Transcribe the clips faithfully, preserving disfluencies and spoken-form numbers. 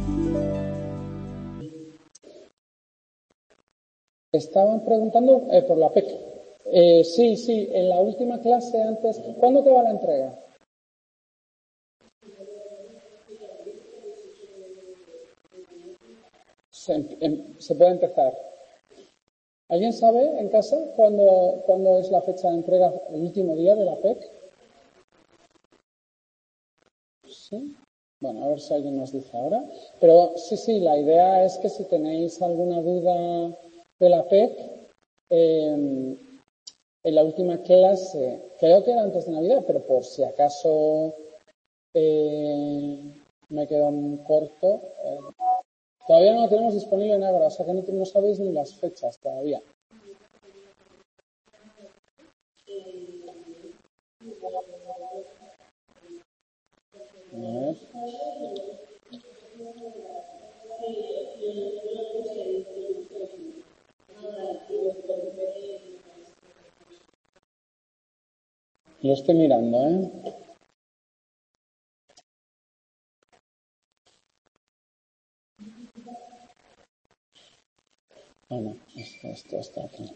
Estaban preguntando eh, por la P E C. Eh, sí, sí, en la última clase antes. ¿Cuándo te va la entrega? Se, em, se puede empezar. ¿Alguien sabe en casa cuándo, cuándo es la fecha de entrega, el último día de la P E C? Sí. Bueno, a ver si alguien nos dice ahora. Pero sí, sí, la idea es que si tenéis alguna duda de la P E C, eh, en la última clase, creo que era antes de Navidad, pero por si acaso eh, me quedo un corto. Eh, todavía no la tenemos disponible en Ágora, o sea que no, no sabéis ni las fechas todavía. A ver. Lo estoy mirando, ¿eh? Ah, no, esto, esto está aquí.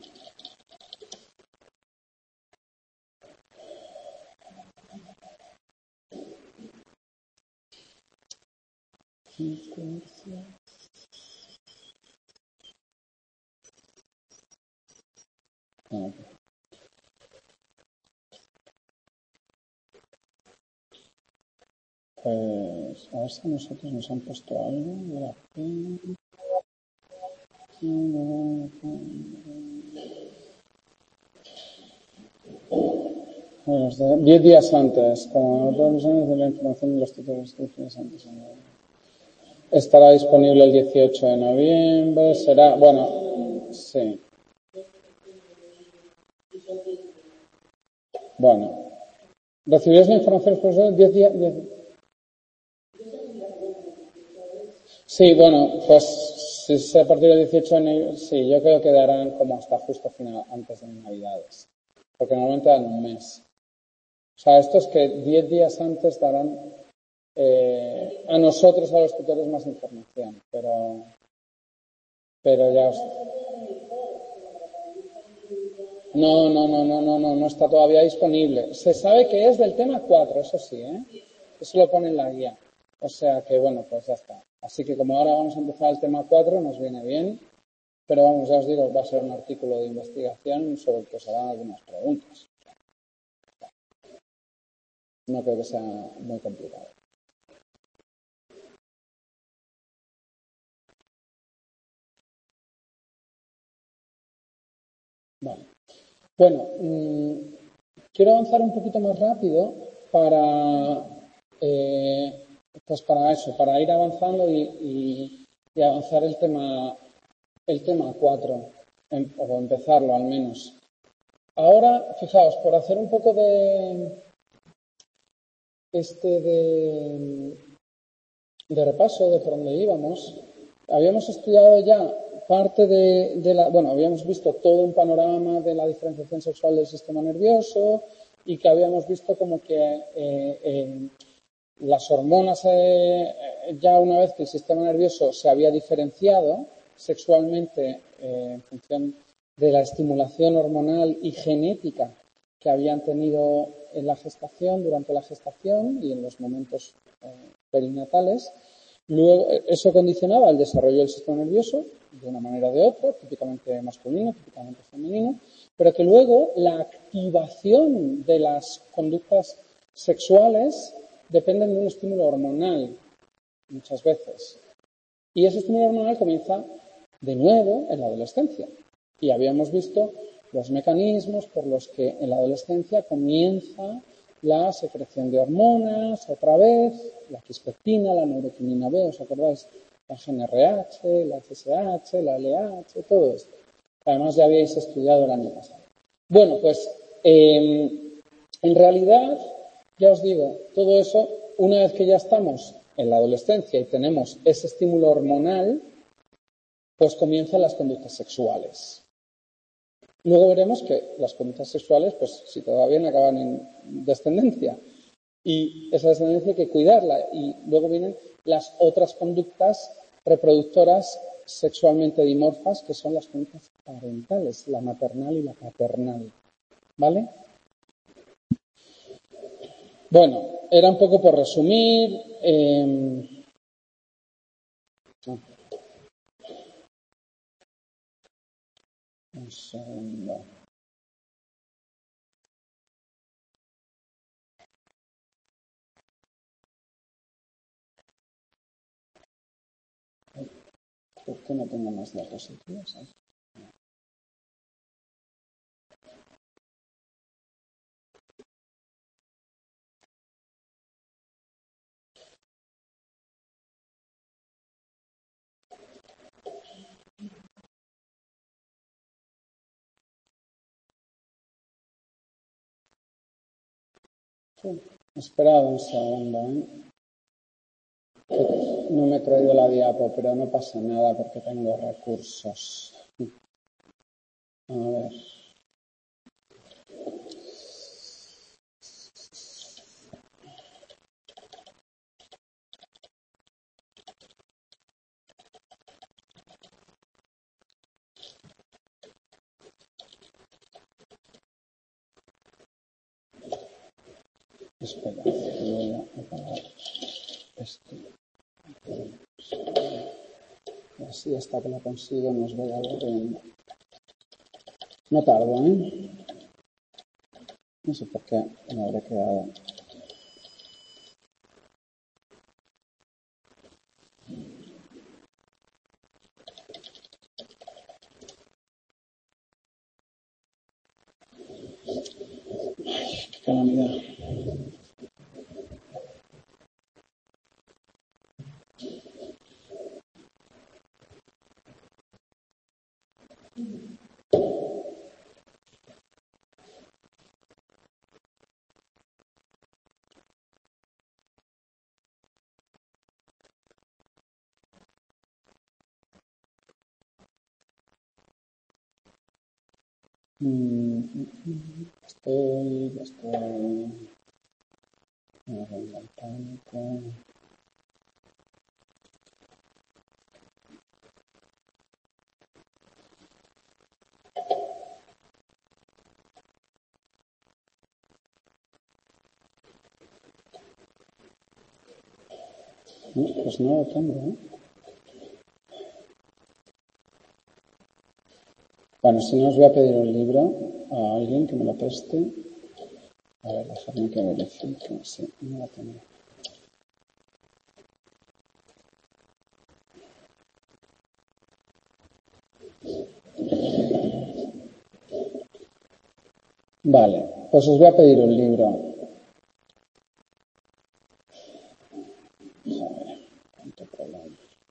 Ah, pues a ver si a nosotros nos han puesto algo de la P E C. Bueno, diez días antes, como todos los años de la información de los tutores antes. Estará disponible el dieciocho de noviembre, será, bueno, sí. Bueno, recibiréis la información por diez días. diez... Sí, bueno, pues si es a partir del dieciocho de noviembre, sí, yo creo que darán como hasta justo final, antes de Navidades, porque normalmente dan un mes. O sea, esto es que diez días antes darán eh, a nosotros, a los tutores, más información, pero, pero ya os... No, no, no, no, no, no, no está todavía disponible. Se sabe que es del tema cuatro, eso sí, ¿eh? Eso lo pone en la guía. O sea que, bueno, pues ya está. Así que como ahora vamos a empezar el tema cuatro, nos viene bien. Pero vamos, ya os digo, va a ser un artículo de investigación sobre el que os harán algunas preguntas. No creo que sea muy complicado. Vale. Bueno, mmm, quiero avanzar un poquito más rápido para, eh, pues para eso, para ir avanzando y, y, y avanzar el tema, el tema cuatro, em, o empezarlo al menos. Ahora, fijaos, por hacer un poco de este de, de repaso de por dónde íbamos, habíamos estudiado ya parte de, de la, bueno, habíamos visto todo un panorama de la diferenciación sexual del sistema nervioso y que habíamos visto como que eh, eh, las hormonas, eh, ya una vez que el sistema nervioso se había diferenciado sexualmente eh, en función de la estimulación hormonal y genética que habían tenido en la gestación, durante la gestación y en los momentos eh, perinatales, luego eso condicionaba el desarrollo del sistema nervioso de una manera o de otra, típicamente masculino, típicamente femenino, pero que luego la activación de las conductas sexuales dependen de un estímulo hormonal, muchas veces. Y ese estímulo hormonal comienza de nuevo en la adolescencia. Y habíamos visto los mecanismos por los que en la adolescencia comienza la secreción de hormonas, otra vez, la quispectina, la neuroquinina B, ¿os acordáis? La G N R H, la F S H, la L H, todo esto. Además ya habíais estudiado el año pasado. Bueno, pues eh, en realidad, ya os digo, todo eso, una vez que ya estamos en la adolescencia y tenemos ese estímulo hormonal, pues comienzan las conductas sexuales. Luego veremos que las conductas sexuales, pues si todo va bien, acaban en descendencia. Y esa descendencia hay que cuidarla. Y luego vienen las otras conductas reproductoras sexualmente dimorfas, que son las conductas parentales, la maternal y la paternal. ¿Vale? Bueno, era un poco por resumir. Eh, un segundo. ¿Por qué no tengo más diapositivas? Sí. Esperad un segundo, ¿eh? No me he traído la diapo, pero no pasa nada porque tengo recursos. A ver. Espera, voy a apagar esto. Y así hasta que lo consigo nos voy aburriendo. No tardo, ¿eh? No sé por qué me habré quedado. Ay, qué calamidad. Estoy, estoy. Me venga el pánico. No, pues no lo tengo, ¿eh? Bueno, si no os voy a pedir un libro a alguien que me lo preste. A ver, dejadme que verifique. Sí, no lo tengo. Vale, pues os voy a pedir un libro. A ver, cuánto problema.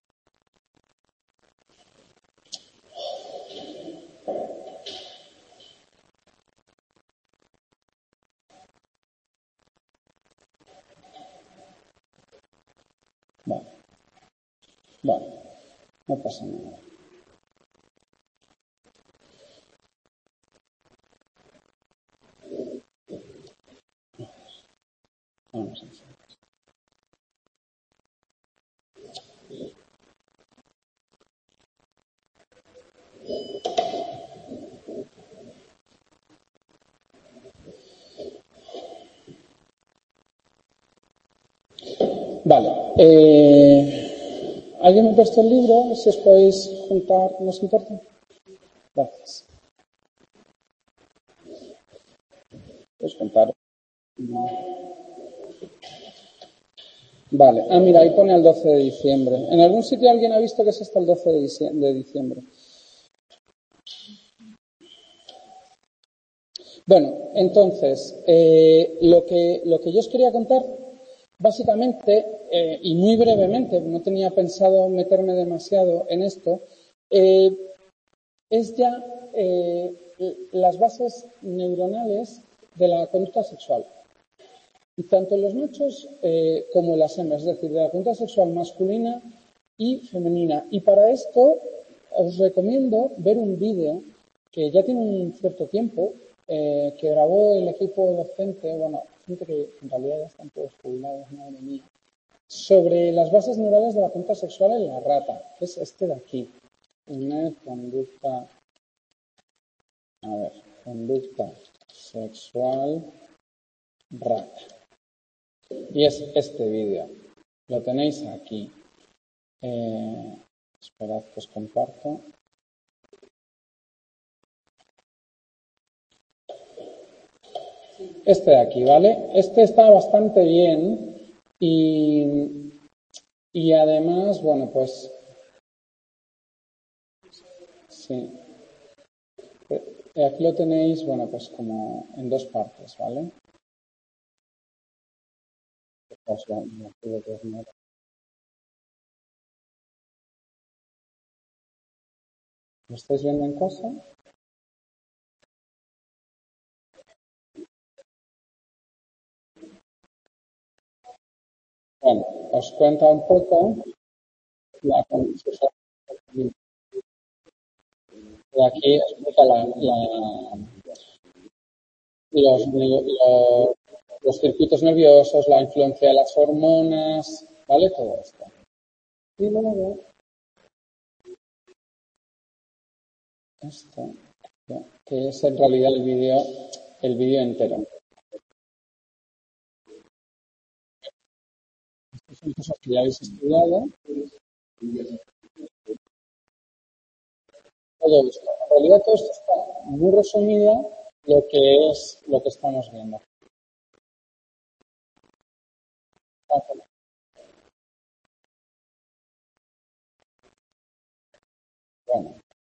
Vale, vale, no pasa nada. Vamos a hacer. Vale. Eh, ¿Alguien me ha puesto el libro? Si os podéis juntar, ¿no os importa? Gracias. Pues juntar. Vale. Ah, mira, ahí pone el doce de diciembre. ¿En algún sitio alguien ha visto que es hasta el doce de diciembre? Bueno, entonces, eh, lo que, lo que yo os quería contar, básicamente, eh, y muy brevemente, no tenía pensado meterme demasiado en esto, eh, es ya eh, las bases neuronales de la conducta sexual. Y tanto en los machos eh, como en las hembras, es decir, de la conducta sexual masculina y femenina. Y para esto os recomiendo ver un vídeo que ya tiene un cierto tiempo, eh, que grabó el equipo docente, bueno, gente que en realidad ya están todos jubilados, madre mía, sobre las bases neurales de la conducta sexual en la rata, que es este de aquí. Una conducta, a ver, conducta sexual rata. Y es este vídeo. Lo tenéis aquí. Eh, esperad que os comparto. Este de aquí, ¿vale? Este está bastante bien y, y además, bueno, pues sí. Eh, Aquí lo tenéis, bueno, pues como en dos partes, ¿vale? Os lo- lo puedo poner. ¿Lo estáis viendo en casa? Bueno, os cuenta un poco la condición. De aquí explica la, la- los, los, los circuitos nerviosos, la influencia de las hormonas, ¿vale? Todo esto. Y luego, esto, ¿no? Que es en realidad el vídeo el vídeo entero. Estas son cosas que ya habéis estudiado. Todo esto. En realidad todo esto está muy resumido lo que es lo que estamos viendo. Bueno,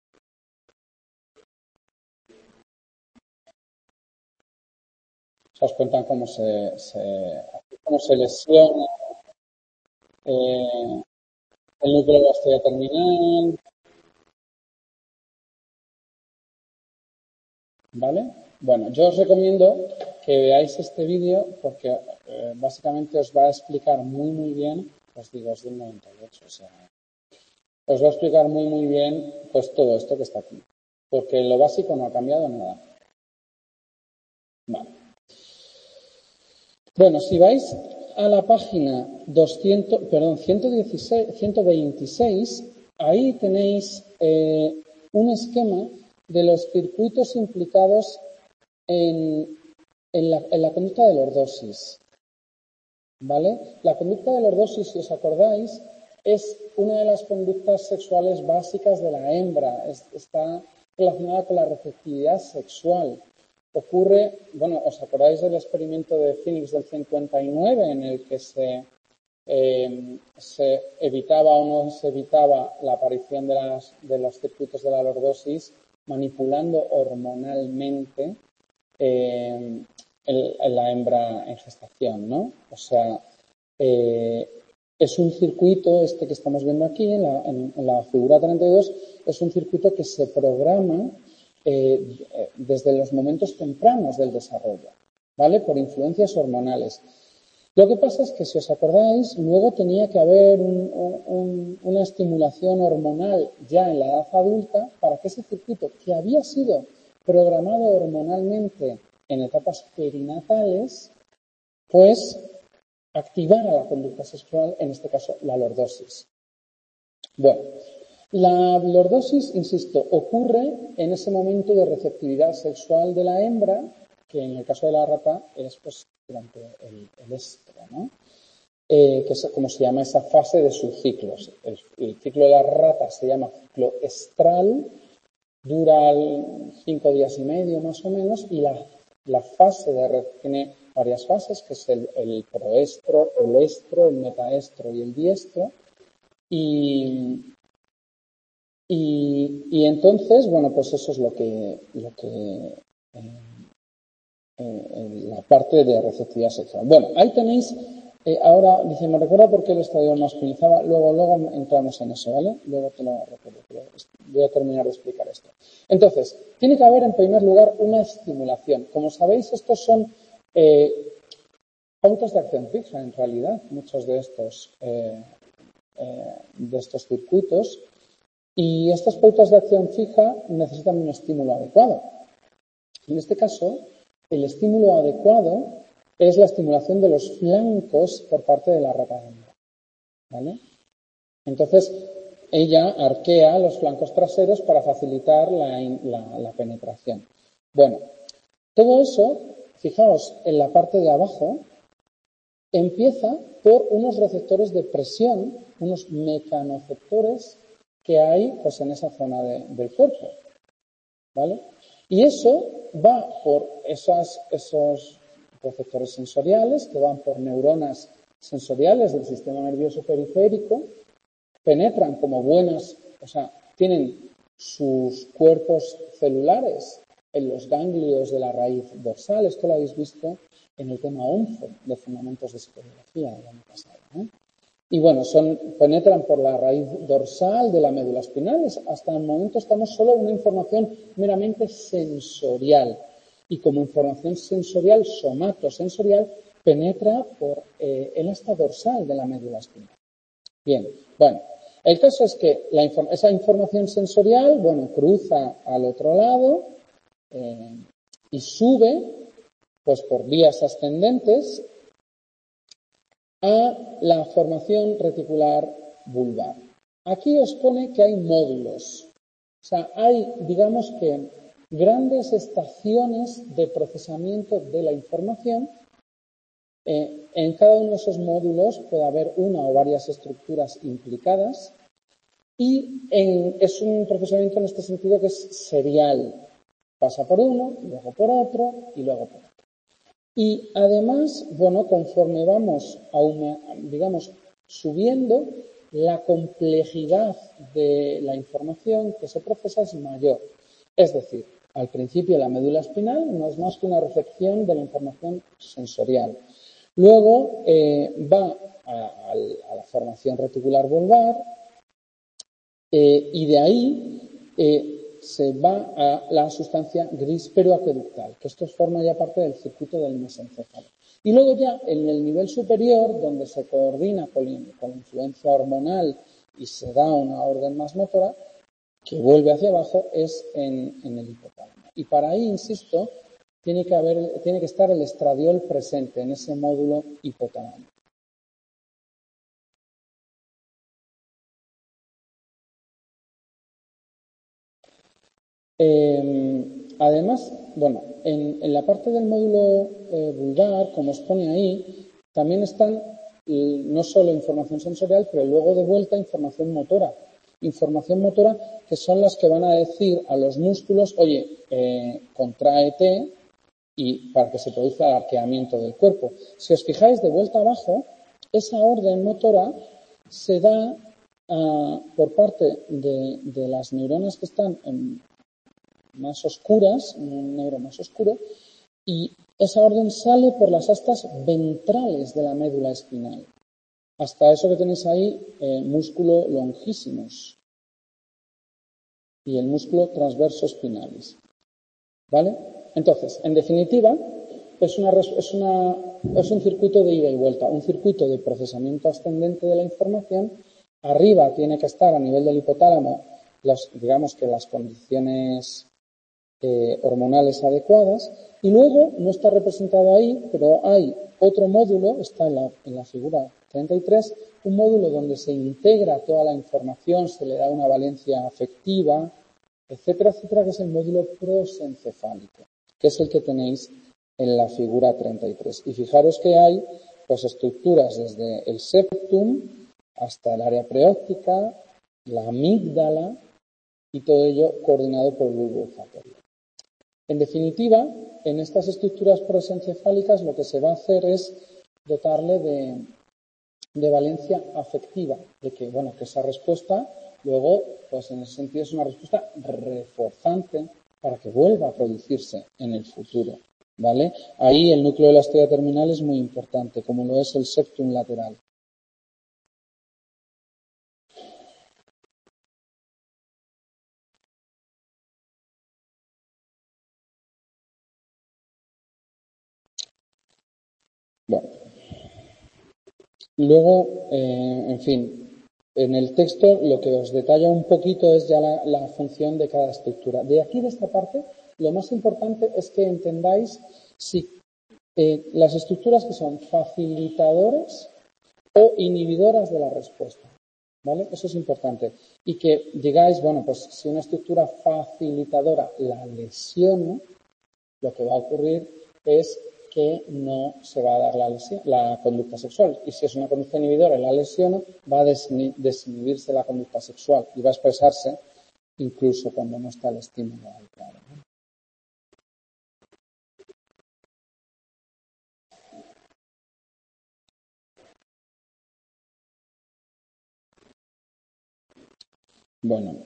os cuentan cómo se, se, cómo se lesiona eh, el núcleo de la estrella terminal, ¿vale? Bueno, yo os recomiendo que veáis este vídeo porque eh, básicamente os va a explicar muy, muy bien, os digo, es del noventa y ocho, o sea, os va a explicar muy, muy bien pues todo esto que está aquí, porque lo básico no ha cambiado nada. Vale. Bueno, si vais a la página doscientos, perdón, ciento dieciséis, ciento veintiséis, ahí tenéis eh, un esquema de los circuitos implicados en, en, la, en la conducta de lordosis. ¿Vale? La conducta de lordosis, si os acordáis, es una de las conductas sexuales básicas de la hembra. Es, está relacionada con la receptividad sexual. Ocurre, bueno, ¿os acordáis del experimento de Phoenix del cincuenta y nueve en el que se, eh, se evitaba o no se evitaba la aparición de, las, de los circuitos de la lordosis manipulando hormonalmente eh, el, el, la hembra en gestación, ¿no? O sea, eh, es un circuito, este que estamos viendo aquí en la, en, en la figura treinta y dos, es un circuito que se programa eh, desde los momentos tempranos del desarrollo, ¿vale? Por influencias hormonales. Lo que pasa es que, si os acordáis, luego tenía que haber un, un, una estimulación hormonal ya en la edad adulta para que ese circuito, que había sido programado hormonalmente en etapas perinatales, pues activara la conducta sexual, en este caso la lordosis. Bueno, la lordosis, insisto, ocurre en ese momento de receptividad sexual de la hembra, que en el caso de la rata es pues durante el, el estro, ¿no? Eh, que es como se llama esa fase de sus ciclos. El, el ciclo de la rata se llama ciclo estral, dura cinco días y medio más o menos, y la, la fase de tiene varias fases, que es el, el proestro, el estro, el metaestro y el diestro. Y, y, y entonces, bueno, pues eso es lo que, lo que eh, eh, la parte de receptividad sexual. Bueno, ahí tenéis, eh, ahora, dice, me recuerda por qué el estadio masculinizaba, luego, luego entramos en eso, ¿vale? Luego te lo recuerdo, pero voy a terminar de explicar esto. Entonces, tiene que haber en primer lugar una estimulación. Como sabéis, estos son eh, pautas de acción fija, en realidad, muchos de estos, eh, eh, de estos circuitos, y estas pautas de acción fija necesitan un estímulo adecuado. En este caso, el estímulo adecuado es la estimulación de los flancos por parte de la rata hembra. ¿vale? Entonces, ella arquea los flancos traseros para facilitar la, la, la penetración. Bueno, todo eso, fijaos, en la parte de abajo, empieza por unos receptores de presión, unos mecanoceptores que hay pues, en esa zona de, del cuerpo, ¿vale? Y eso va por esas, esos receptores sensoriales, que van por neuronas sensoriales del sistema nervioso periférico, penetran como buenas, o sea, tienen sus cuerpos celulares en los ganglios de la raíz dorsal. Esto lo habéis visto en el tema once de Fundamentos de Psicobiología del año pasado, ¿no? Y bueno, son, penetran por la raíz dorsal de la médula espinal. Hasta el momento estamos solo en una información meramente sensorial. Y como información sensorial, somatosensorial, penetra por eh, el asta dorsal de la médula espinal. Bien, bueno, el caso es que la, esa información sensorial, bueno, cruza al otro lado eh, y sube, pues por vías ascendentes, a la formación reticular vulvar. Aquí os pone que hay módulos. O sea, hay, digamos que, grandes estaciones de procesamiento de la información. Eh, en cada uno de esos módulos puede haber una o varias estructuras implicadas y en, es un procesamiento en este sentido que es serial. Pasa por uno, luego por otro y luego por otro. Y además, bueno, conforme vamos, aún, digamos, subiendo, la complejidad de la información que se procesa es mayor. Es decir, al principio la médula espinal no es más que una recepción de la información sensorial. Luego eh, va a, a, a la formación reticular vulvar eh, y de ahí eh, se va a la sustancia gris peroaqueductal, que esto forma ya parte del circuito del mesencéfalo. Y luego ya en el nivel superior, donde se coordina con, con la influencia hormonal y se da una orden más motora, que vuelve hacia abajo, es en, en el hipotálamo. Y para ahí, insisto, tiene que, haber, tiene que estar el estradiol presente en ese módulo hipotalámico. Eh, además, bueno, en, en, la parte del módulo eh, vulvar, como os pone ahí, también están eh, no solo información sensorial, pero luego de vuelta información motora. Información motora que son las que van a decir a los músculos, oye, eh, contráete y para que se produzca el arqueamiento del cuerpo. Si os fijáis de vuelta abajo, esa orden motora se da uh, por parte de, de las neuronas que están en más oscuras, un neuro más oscuro, y esa orden sale por las astas ventrales de la médula espinal. Hasta eso que tenéis ahí, eh, músculo longissimus y el músculo transverso spinalis. ¿Vale? Entonces, en definitiva, es, una, es, una, es un circuito de ida y vuelta, un circuito de procesamiento ascendente de la información. Arriba tiene que estar a nivel del hipotálamo, las, digamos que las condiciones Eh, hormonales adecuadas, y luego no está representado ahí, pero hay otro módulo, está en la, en la figura treinta y tres, un módulo donde se integra toda la información, se le da una valencia afectiva, etcétera, etcétera, que es el módulo prosencefálico, que es el que tenéis en la figura treinta y tres. Y fijaros que hay pues estructuras desde el septum hasta el área preóptica, la amígdala, y todo ello coordinado por el bulbo olfatorio. En definitiva, en estas estructuras prosencefálicas lo que se va a hacer es dotarle de, de valencia afectiva, de que, bueno, que esa respuesta luego, pues en ese sentido es una respuesta reforzante para que vuelva a producirse en el futuro, ¿vale? Ahí el núcleo de la estrella terminal es muy importante, como lo es el septum lateral. Bueno. Luego, eh, en fin, en el texto lo que os detalla un poquito es ya la, la función de cada estructura. De aquí, de esta parte, lo más importante es que entendáis si eh, las estructuras que son facilitadores o inhibidoras de la respuesta. ¿Vale? Eso es importante. Y que digáis, bueno, pues si una estructura facilitadora la lesiono, lo que va a ocurrir es que no se va a dar la, lesión, la conducta sexual. Y si es una conducta inhibidora y la lesiono, va a desinhibirse la conducta sexual y va a expresarse incluso cuando no está el estímulo ahí claro, ¿no? Bueno.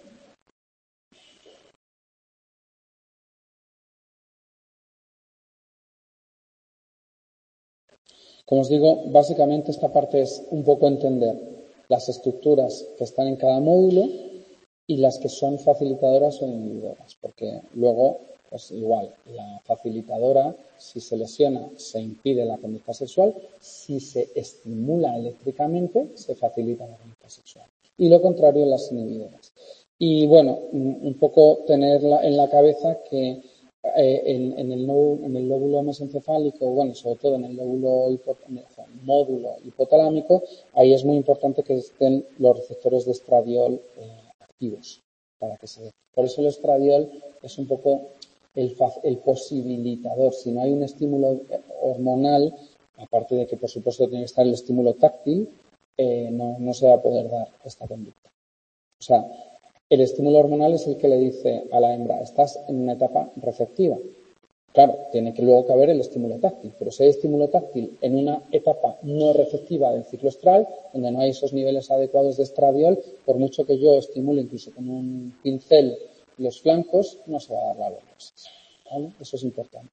Como os digo, básicamente esta parte es un poco entender las estructuras que están en cada módulo y las que son facilitadoras o inhibidoras, porque luego, pues igual, la facilitadora, si se lesiona, se impide la conducta sexual, si se estimula eléctricamente, se facilita la conducta sexual. Y lo contrario, las inhibidoras. Y bueno, un poco tenerla en la cabeza que eh, en, en, el nódulo, en el lóbulo mesencefálico, bueno, sobre todo en el lóbulo hipo, en el módulo hipotalámico, ahí es muy importante que estén los receptores de estradiol eh, activos para que se dé. Por eso el estradiol es un poco el, el posibilitador. Si no hay un estímulo hormonal, aparte de que por supuesto tiene que estar el estímulo táctil, eh, no, no se va a poder dar esta conducta. O sea, el estímulo hormonal es el que le dice a la hembra, estás en una etapa receptiva. Claro, tiene que luego caber el estímulo táctil, pero si hay estímulo táctil en una etapa no receptiva del ciclo estral, donde no hay esos niveles adecuados de estradiol, por mucho que yo estimule incluso con un pincel los flancos, no se va a dar la lordosis. ¿Vale? Eso es importante.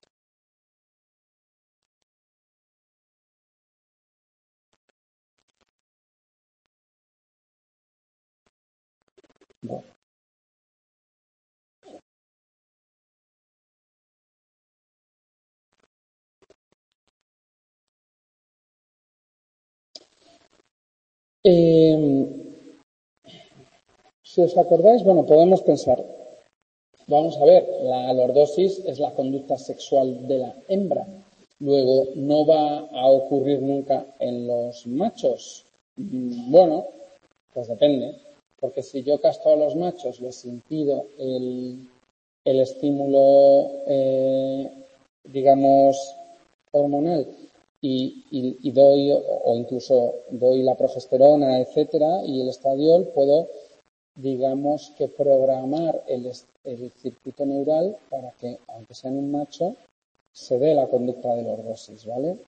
Bueno. Eh, si os acordáis, bueno, podemos pensar, vamos a ver, la lordosis es la conducta sexual de la hembra. Luego, ¿no va a ocurrir nunca en los machos? Bueno, pues depende. Porque si yo castro a los machos, les impido el, el estímulo, eh, digamos, hormonal y, y, y doy, o incluso doy la progesterona, etcétera, y el estradiol, puedo, digamos, que programar el, el circuito neural para que, aunque sea en un macho, se dé la conducta de lordosis, ¿vale?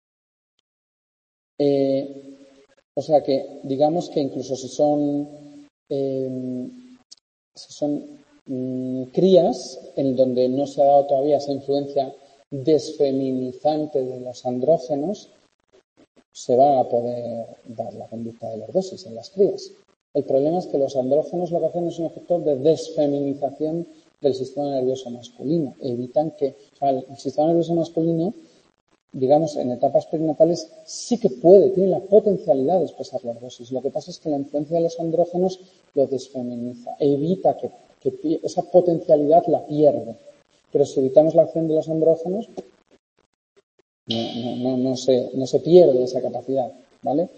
Eh, o sea que, digamos que incluso si son eh, si son mmm, crías en donde no se ha dado todavía esa influencia desfeminizante de los andrógenos, se va a poder dar la conducta de lordosis en las crías. El problema es que los andrógenos lo que hacen es un efecto de desfeminización del sistema nervioso masculino. Evitan que, o sea, el sistema nervioso masculino, digamos, en etapas perinatales sí que puede, tiene la potencialidad de expresar lordosis. Lo que pasa es que la influencia de los andrógenos lo desfeminiza, evita que, que esa potencialidad la pierde. Pero si evitamos la acción de los andrógenos, no, no, no, no, se, no se pierde esa capacidad, ¿vale?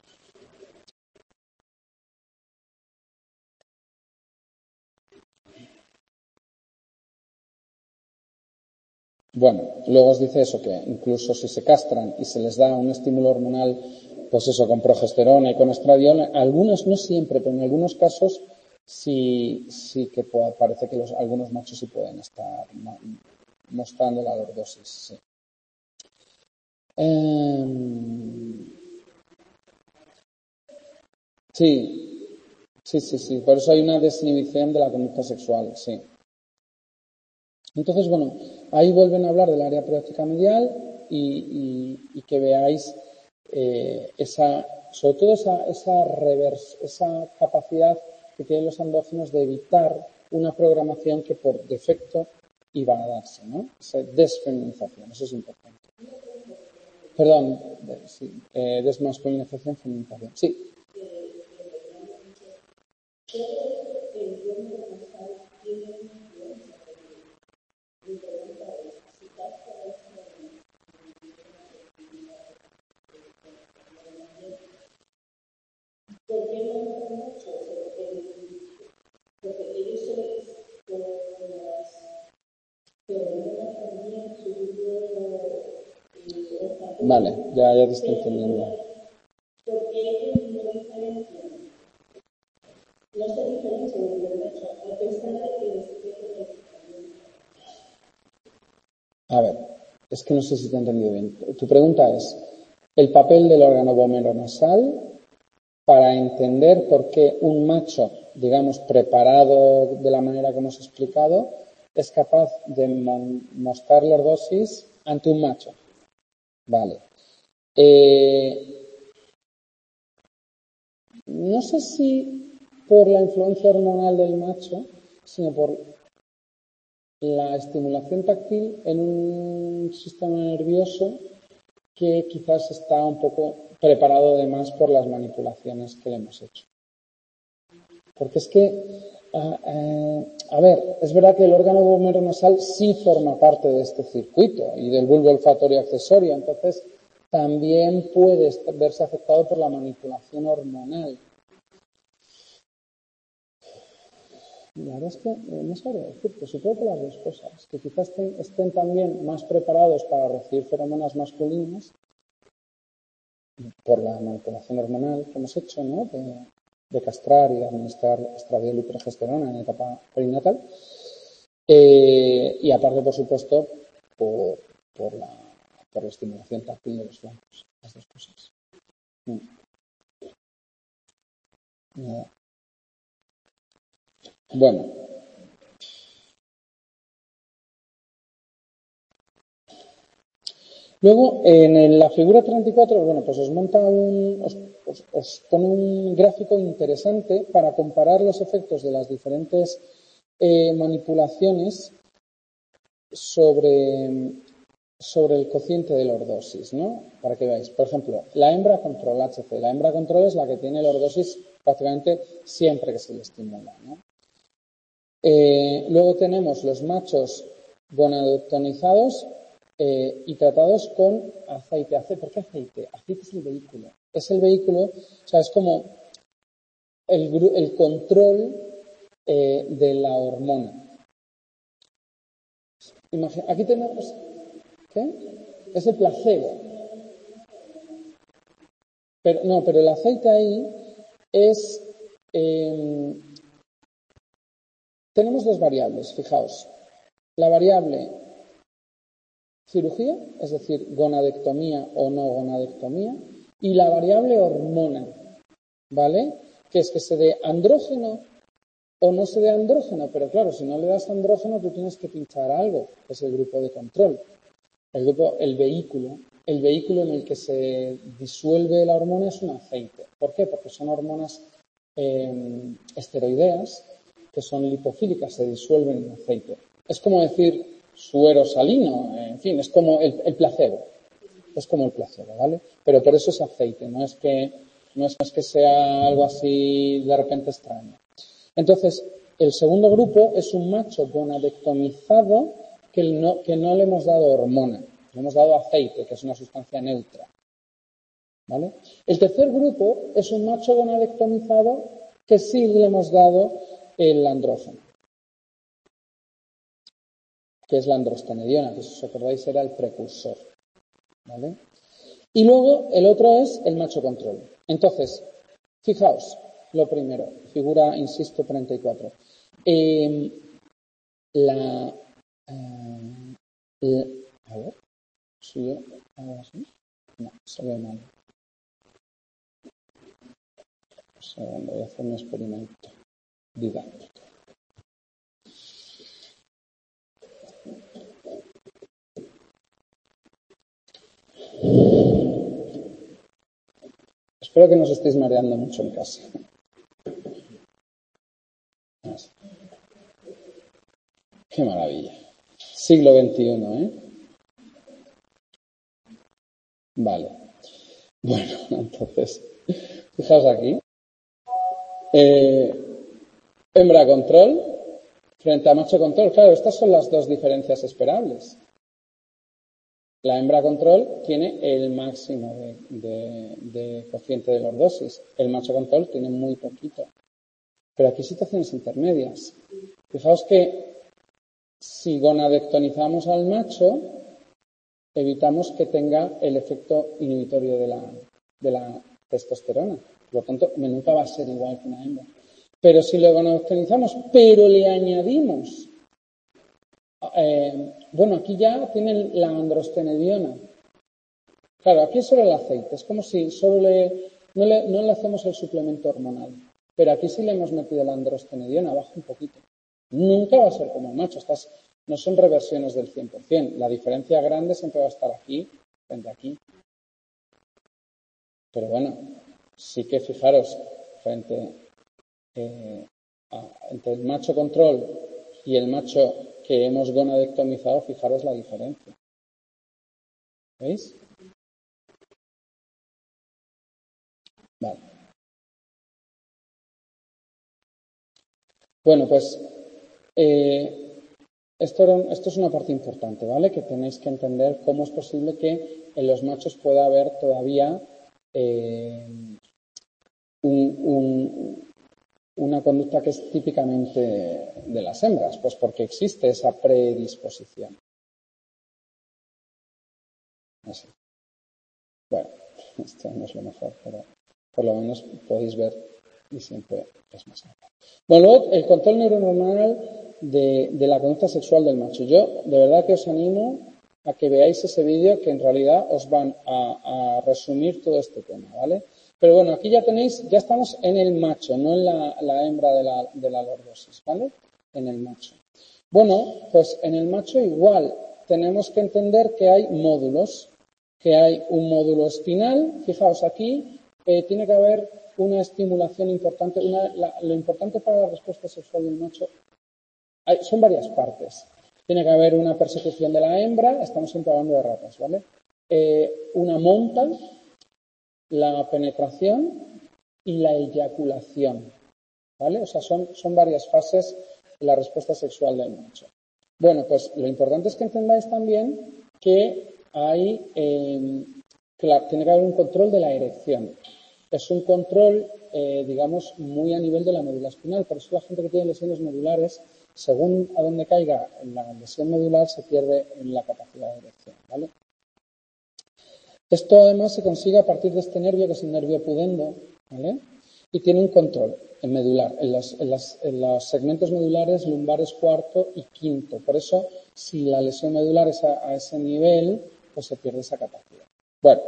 Bueno, luego os dice eso, que incluso si se castran y se les da un estímulo hormonal, pues eso, con progesterona y con estradiol, algunos, no siempre, pero en algunos casos sí, sí que puede, parece que los, algunos machos sí pueden estar mostrando la lordosis. Sí. Eh, sí, sí, sí, sí. Por eso hay una desinhibición de la conducta sexual, sí. Entonces, bueno, ahí vuelven a hablar del área perióstica medial y, y, y que veáis eh, esa, sobre todo esa, esa, revers, esa capacidad que tienen los andrógenos de evitar una programación que por defecto iba a darse, ¿no? Esa desfeminización, eso es importante. Perdón, sí, eh, desmasculinización, feminización. Sí. Vale, ya, ya te estoy entendiendo. ¿Por qué no diferencia? No se diferencia entre el macho, a pesar de que les tiene. A ver, es que no sé si te he entendido bien. Tu pregunta es, el papel del órgano vomeronasal para entender por qué un macho, digamos, preparado de la manera que hemos explicado, es capaz de mostrar lordosis ante un macho. Vale. Eh, no sé si por la influencia hormonal del macho, sino por la estimulación táctil en un sistema nervioso que quizás está un poco preparado de más por las manipulaciones que le hemos hecho. Porque es que, a, eh, a ver, es verdad que el órgano vomeronasal sí forma parte de este circuito y del bulbo olfatorio accesorio, entonces también puede verse afectado por la manipulación hormonal. La verdad es que eh, no sabría decirte, supongo que las dos cosas, que quizás estén, estén también más preparados para recibir feromonas masculinas por la manipulación hormonal que hemos hecho, ¿no? De, de castrar y de administrar estradiol y progesterona en etapa perinatal. Eh, y aparte, por supuesto, por, por, la, por la estimulación táctil de los flancos. Las dos cosas. Mm. Nada. Bueno. Luego, en la figura treinta y cuatro, bueno, pues os monta un, os, os, os pone un gráfico interesante para comparar los efectos de las diferentes eh, manipulaciones sobre, sobre el cociente de lordosis, ¿no? Para que veáis. Por ejemplo, la hembra control H C. La hembra control es la que tiene lordosis prácticamente siempre que se le estimula, ¿no? Eh, luego tenemos los machos gonadotonizados eh, y tratados con aceite. ¿Por qué aceite? Aceite es el vehículo. Es el vehículo, o sea, es como el, el control eh, de la hormona. Imagina, aquí tenemos, ¿qué? Es el placebo. Pero, no, pero el aceite ahí es... Eh, tenemos dos variables, fijaos. La variable cirugía, es decir, gonadectomía o no gonadectomía, y la variable hormona, ¿vale? Que es que se dé andrógeno o no se dé andrógeno, pero claro, si no le das andrógeno tú tienes que pinchar algo, que es el grupo de control, el grupo, el vehículo, el vehículo en el que se disuelve la hormona es un aceite. ¿Por qué? Porque son hormonas eh, esteroideas que son lipofílicas, se disuelven en aceite. Es como decir suero salino, en fin, es como el, el placebo. Es como el placebo, ¿vale? Pero por eso es aceite, no es que, no es, no es que sea algo así de repente extraño. Entonces, el segundo grupo es un macho gonadectomizado que no, que no le hemos dado hormona, le hemos dado aceite, que es una sustancia neutra. ¿Vale? El tercer grupo es un macho gonadectomizado que sí le hemos dado el andrógeno, que es la androstenediona, que si os acordáis era el precursor. ¿Vale? Y luego el otro es el macho control. Entonces, fijaos, lo primero, figura, insisto, treinta y cuatro. Eh, la, eh, la, a ver, si yo hago así, no, se ve mal. Un segundo, voy a hacer un experimento didáctico. Espero que no os estéis mareando mucho en casa. Así. Qué maravilla. Siglo veintiuno, ¿eh? Vale. Bueno, entonces, fijaos aquí. Eh, hembra control frente a macho control. Claro, estas son las dos diferencias esperables. La hembra control tiene el máximo de, de, de cociente de lordosis. El macho control tiene muy poquito. Pero aquí hay situaciones intermedias. Fijaos que si gonadectonizamos al macho, evitamos que tenga el efecto inhibitorio de la, de la testosterona. Por lo tanto, nunca va a ser igual que una hembra. Pero si lo gonadotropinizamos, pero le añadimos, eh, bueno, aquí ya tienen la androstenediona. Claro, aquí es solo el aceite, es como si solo le no, le, no le hacemos el suplemento hormonal, pero aquí sí le hemos metido la androstenediona, baja un poquito. Nunca va a ser como el macho, estas no son reversiones del cien por cien, la diferencia grande siempre va a estar aquí, frente a aquí. Pero bueno, sí que fijaros, frente eh, a, entre el macho control y el macho que hemos gonadectomizado, fijaros la diferencia. ¿Veis? Vale. Bueno, pues eh, esto, era, esto es una parte importante, ¿vale? Que tenéis que entender cómo es posible que en los machos pueda haber todavía eh, un, un, una conducta que es típicamente de las hembras, pues porque existe esa predisposición. Así. Bueno, esto no es lo mejor, pero por lo menos podéis ver y siempre es más alto. Bueno, luego el control neuronal de, de la conducta sexual del macho. Yo de verdad que os animo a que veáis ese vídeo que en realidad os van a, a resumir todo este tema, ¿vale? Pero bueno, aquí ya tenéis, ya estamos en el macho, no en la, la hembra de la, de la lordosis, ¿vale? En el macho. Bueno, pues en el macho igual tenemos que entender que hay módulos, que hay un módulo espinal, fijaos aquí, eh, tiene que haber una estimulación importante, una, la, lo importante para la respuesta sexual del macho hay, son varias partes. Tiene que haber una persecución de la hembra, estamos siempre hablando de ratas, ¿vale? Eh, una monta, la penetración y la eyaculación, ¿vale? O sea, son, son varias fases de la respuesta sexual del macho. Bueno, pues lo importante es que entendáis también que hay, eh, claro, tiene que haber un control de la erección. Es un control, eh, digamos, muy a nivel de la médula espinal. Por eso la gente que tiene lesiones medulares, según a dónde caiga en la lesión medular, se pierde en la capacidad de erección, ¿vale? Esto además se consigue a partir de este nervio, que es el nervio pudendo, ¿vale? Y tiene un control en medular, en los, en, las, en los segmentos medulares lumbares cuarto y quinto. Por eso, si la lesión medular es a, a ese nivel, pues se pierde esa capacidad. Bueno,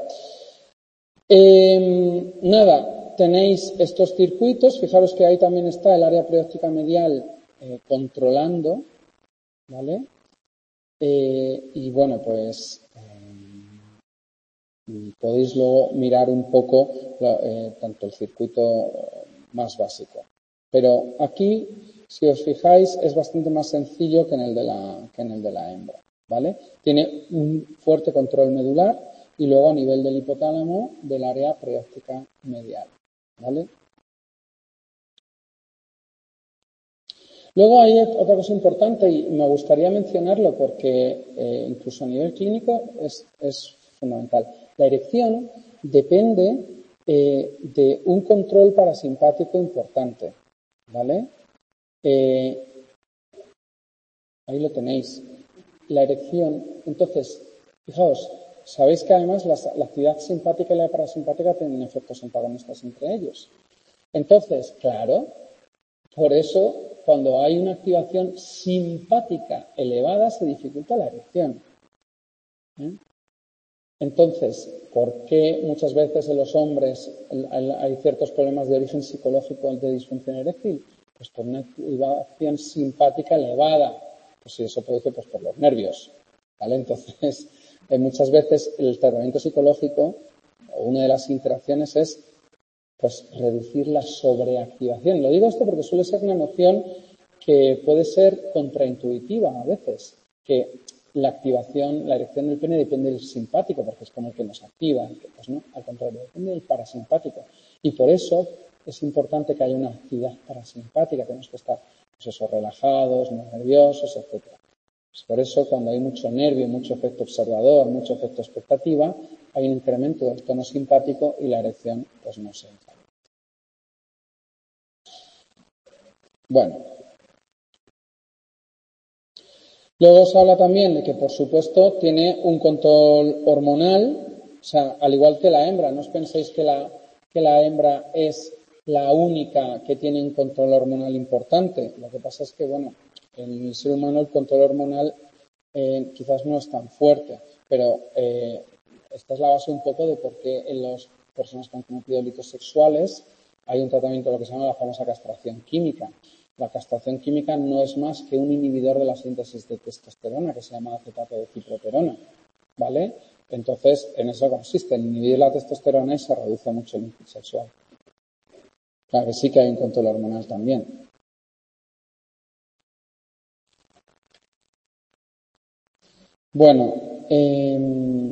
eh, nada, tenéis estos circuitos. Fijaros que ahí también está el área perióstica medial eh, controlando, ¿vale? Eh, y bueno, pues eh, podéis luego mirar un poco eh, tanto el circuito más básico. Pero aquí, si os fijáis, es bastante más sencillo que en el de la, que en el de la hembra, ¿vale? Tiene un fuerte control medular y luego a nivel del hipotálamo del área perióstica medial, ¿vale? Luego hay otra cosa importante y me gustaría mencionarlo porque eh, incluso a nivel clínico es, es fundamental. La erección depende eh, de un control parasimpático importante, ¿vale? Eh, ahí lo tenéis. La erección, entonces, fijaos, sabéis que además la, la actividad simpática y la parasimpática tienen efectos antagonistas entre ellos. Entonces, claro, por eso cuando hay una activación simpática elevada se dificulta la erección. ¿Eh? Entonces, ¿por qué muchas veces en los hombres hay ciertos problemas de origen psicológico de disfunción eréctil? Pues por una activación simpática elevada. Pues si eso produce pues por los nervios, ¿vale? Entonces, muchas veces el tratamiento psicológico o una de las interacciones es pues reducir la sobreactivación. Lo digo esto porque suele ser una noción que puede ser contraintuitiva a veces, que la activación, la erección del pene depende del simpático, porque es como el que nos activa, pues no, al contrario, depende del parasimpático. Y por eso es importante que haya una actividad parasimpática, tenemos que estar pues eso, relajados, no nerviosos, etcétera. Pues por eso cuando hay mucho nervio, mucho efecto observador, mucho efecto expectativa, hay un incremento del tono simpático y la erección pues no se da. Bueno, Luego se habla también de que, por supuesto, tiene un control hormonal, o sea, al igual que la hembra. No os penséis que la, que la hembra es la única que tiene un control hormonal importante. Lo que pasa es que, bueno, en el ser humano el control hormonal eh, quizás no es tan fuerte, pero eh, esta es la base un poco de por qué en las personas que han cometido delitos sexuales hay un tratamiento, lo que se llama la famosa castración química. La castración química no es más que un inhibidor de la síntesis de testosterona, que se llama acetato de ciproterona, ¿vale? Entonces, en eso consiste, en inhibir la testosterona y se reduce mucho el input sexual. Claro que sí que hay un control hormonal también. Bueno, eh,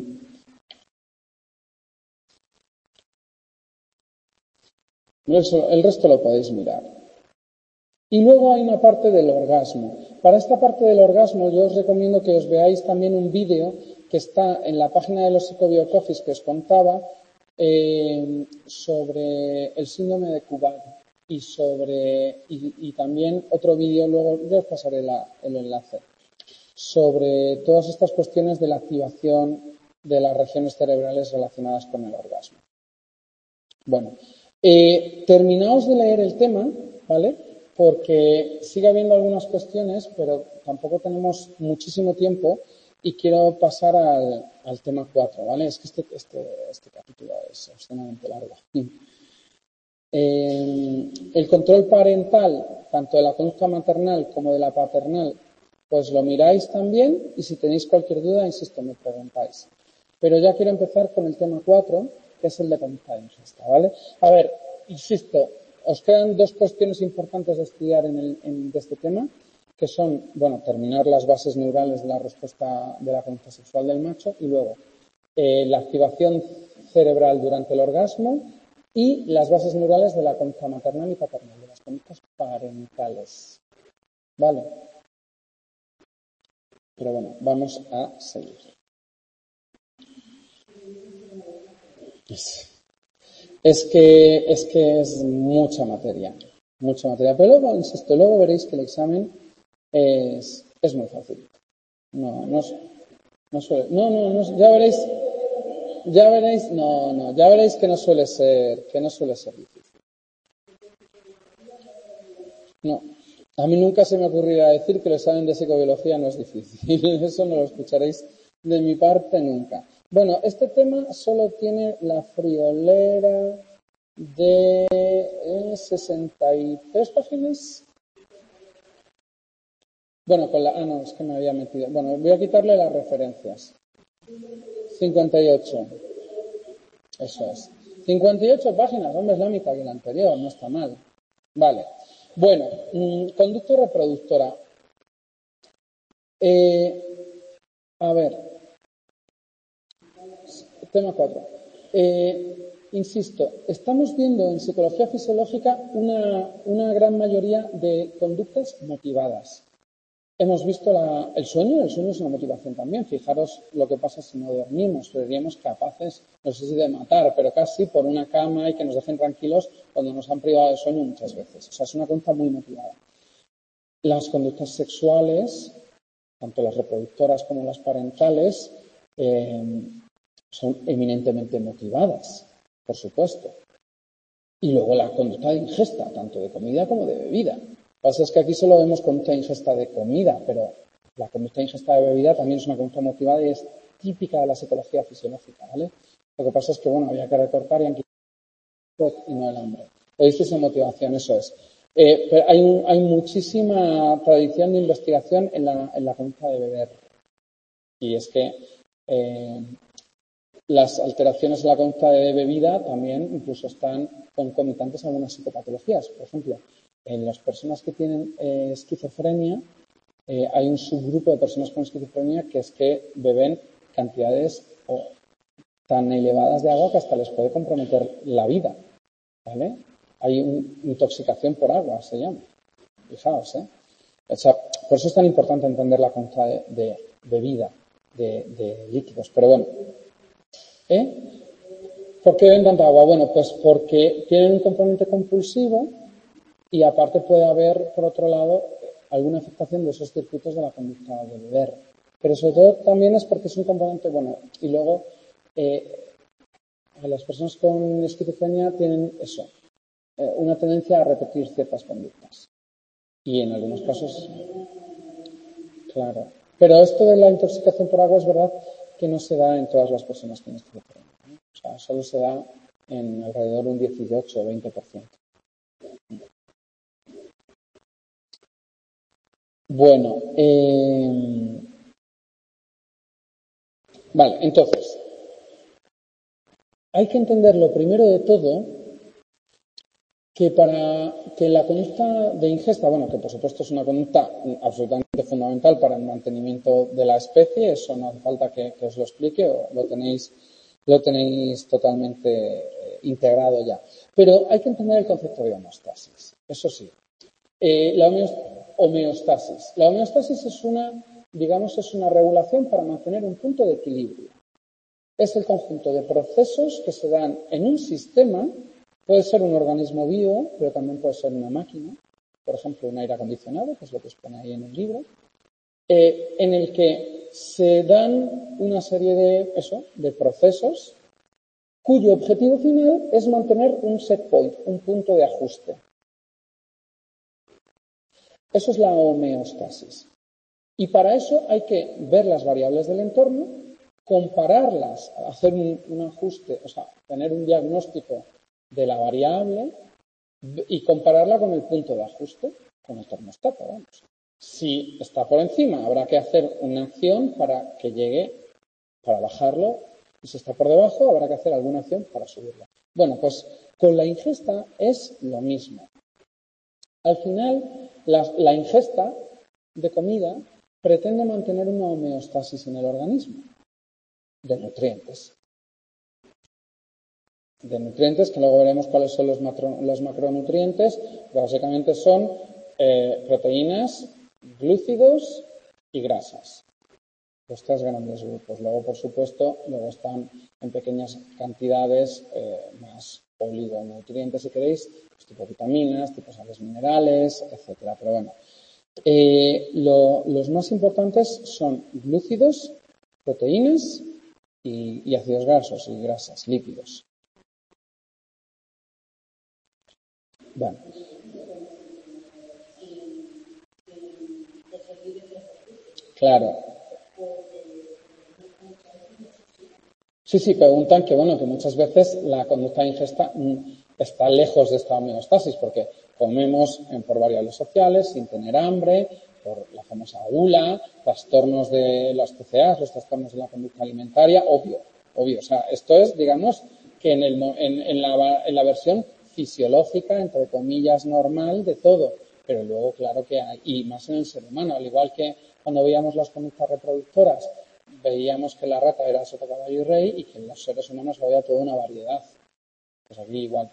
el resto lo podéis mirar. Y luego hay una parte del orgasmo. Para esta parte del orgasmo yo os recomiendo que os veáis también un vídeo que está en la página de los psicobiocoffice que os contaba eh, sobre el síndrome de Kubat y sobre y, y también otro vídeo, luego yo os pasaré la, el enlace, sobre todas estas cuestiones de la activación de las regiones cerebrales relacionadas con el orgasmo. Bueno, eh, terminaos de leer el tema, ¿vale? Porque sigue habiendo algunas cuestiones, pero tampoco tenemos muchísimo tiempo y quiero pasar al, al tema cuatro, ¿vale? Es que este, este, este capítulo es obscenamente largo. Eh, el control parental, tanto de la conducta maternal como de la paternal, pues lo miráis también y si tenéis cualquier duda, insisto, me preguntáis. Pero ya quiero empezar con el tema cuatro, que es el de conducta de ingesta, ¿vale? A ver, insisto, os quedan dos cuestiones importantes de estudiar en, el, en de este tema, que son, bueno, terminar las bases neurales de la respuesta de la conducta sexual del macho y luego eh, la activación cerebral durante el orgasmo y las bases neurales de la conducta maternal y paternal, de las conductas parentales, ¿vale? Pero bueno, vamos a seguir. Es que, es que es mucha materia, mucha materia. Pero luego, insisto, luego veréis que el examen es, es muy fácil. No, no, no suele, no, no, no, ya veréis, ya veréis, no, no, ya veréis que no suele ser, que no suele ser difícil. No, a mí nunca se me ocurrirá decir que el examen de psicobiología no es difícil. Eso no lo escucharéis de mi parte nunca. Bueno, este tema solo tiene la friolera de eh, sesenta y tres páginas. Bueno, con la... Ah, no, es que me había metido. Bueno, voy a quitarle las referencias. cincuenta y ocho. Eso es. cincuenta y ocho páginas, hombre, es la mitad que la anterior, no está mal. Vale. Bueno, mmm, conducta reproductora. Eh, a ver. Tema cuatro. Eh, insisto, estamos viendo en psicología fisiológica una, una gran mayoría de conductas motivadas. Hemos visto la, el sueño, el sueño es una motivación también. Fijaros lo que pasa si no dormimos, seríamos capaces, no sé si de matar, pero casi por una cama y que nos dejen tranquilos cuando nos han privado del sueño muchas veces. O sea, es una conducta muy motivada. Las conductas sexuales, tanto las reproductoras como las parentales, eh, son eminentemente motivadas, por supuesto. Y luego la conducta de ingesta, tanto de comida como de bebida. Lo que pasa es que aquí solo vemos conducta de ingesta de comida, pero la conducta de ingesta de bebida también es una conducta motivada y es típica de la psicología fisiológica, ¿vale? Lo que pasa es que, bueno, había que recortar y han quitado y no el hambre. Lo visteis en motivación, eso es. Eh, pero hay, un, hay muchísima tradición de investigación en la, en la conducta de beber. Y es que eh, las alteraciones en la conducta de bebida también incluso están concomitantes a algunas psicopatologías. Por ejemplo, en las personas que tienen eh, esquizofrenia, eh, hay un subgrupo de personas con esquizofrenia que es que beben cantidades oh, tan elevadas de agua que hasta les puede comprometer la vida, ¿vale? Hay un, intoxicación por agua, se llama. Fijaos, ¿eh? O sea, por eso es tan importante entender la conducta de, de bebida, de, de líquidos. Pero bueno, ¿eh? ¿Por qué beben tanta agua? Bueno, pues porque tienen un componente compulsivo y aparte puede haber, por otro lado, alguna afectación de esos circuitos de la conducta del beber. Pero sobre todo también es porque es un componente, bueno, y luego eh, las personas con esquizofrenia tienen eso, eh, una tendencia a repetir ciertas conductas. Y en algunos casos, claro. Pero esto de la intoxicación por agua es verdad que no se da en todas las personas con esquizofrenia, ¿no? O sea, solo se da en alrededor de un dieciocho o veinte por ciento. Bueno, eh, vale, entonces, hay que entender lo primero de todo que para que la conducta de ingesta, bueno, que por supuesto es una conducta absolutamente fundamental para el mantenimiento de la especie, eso no hace falta que, que os lo explique, o lo tenéis, lo tenéis totalmente eh, integrado ya. Pero hay que entender el concepto de homeostasis, eso sí. Eh, la homeostasis. La homeostasis es una, digamos, es una regulación para mantener un punto de equilibrio. Es el conjunto de procesos que se dan en un sistema. Puede ser un organismo vivo, pero también puede ser una máquina, por ejemplo, un aire acondicionado, que es lo que os pone ahí en el libro, eh, en el que se dan una serie de, eso, de procesos cuyo objetivo final es mantener un set point, un punto de ajuste. Eso es la homeostasis. Y para eso hay que ver las variables del entorno, compararlas, hacer un, un ajuste, o sea, tener un diagnóstico de la variable y compararla con el punto de ajuste, con el termostato, vamos. Si está por encima, habrá que hacer una acción para que llegue, para bajarlo, y si está por debajo, habrá que hacer alguna acción para subirlo. Bueno, pues con la ingesta es lo mismo. Al final, la, la ingesta de comida pretende mantener una homeostasis en el organismo de nutrientes. De nutrientes, que luego veremos cuáles son los, macro, los macronutrientes, que básicamente son eh, proteínas, glúcidos y grasas. Los tres grandes grupos. Luego, por supuesto, luego están en pequeñas cantidades eh, más oligonutrientes, si queréis, pues tipo vitaminas, tipo sales minerales, etcétera. Pero bueno, eh, lo, los más importantes son glúcidos, proteínas y, y ácidos grasos y grasas, lípidos. Bueno. Claro. Sí, sí, preguntan que, bueno, que muchas veces la conducta de ingesta está lejos de esta homeostasis porque comemos por variables sociales, sin tener hambre, por la famosa gula, trastornos de las T C As, los trastornos de la conducta alimentaria, obvio, obvio. O sea, esto es, digamos, que en, el, en, en, la, en la versión fisiológica, entre comillas, normal de todo. Pero luego, claro que hay, y más en el ser humano, al igual que cuando veíamos las conductas reproductoras, veíamos que la rata era sota, caballo y rey y que en los seres humanos había toda una variedad. Pues aquí igual.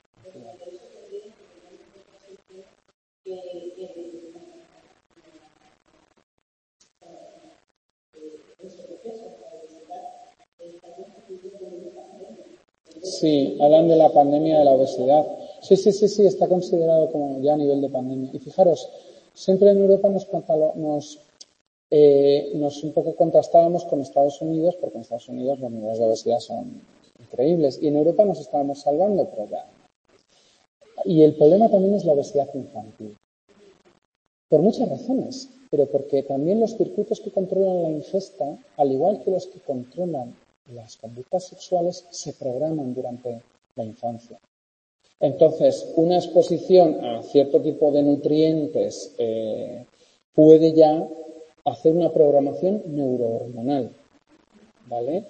Sí, hablan de la pandemia de la obesidad. Sí, sí, sí, sí, está considerado como ya a nivel de pandemia. Y fijaros, siempre en Europa nos, nos, eh, nos un poco contrastábamos con Estados Unidos, porque en Estados Unidos los niveles de obesidad son increíbles. Y en Europa nos estábamos salvando, pero ya. Y el problema también es la obesidad infantil. Por muchas razones, pero porque también los circuitos que controlan la ingesta, al igual que los que controlan las conductas sexuales, se programan durante la infancia. Entonces, una exposición a cierto tipo de nutrientes eh, puede ya hacer una programación neurohormonal, ¿vale?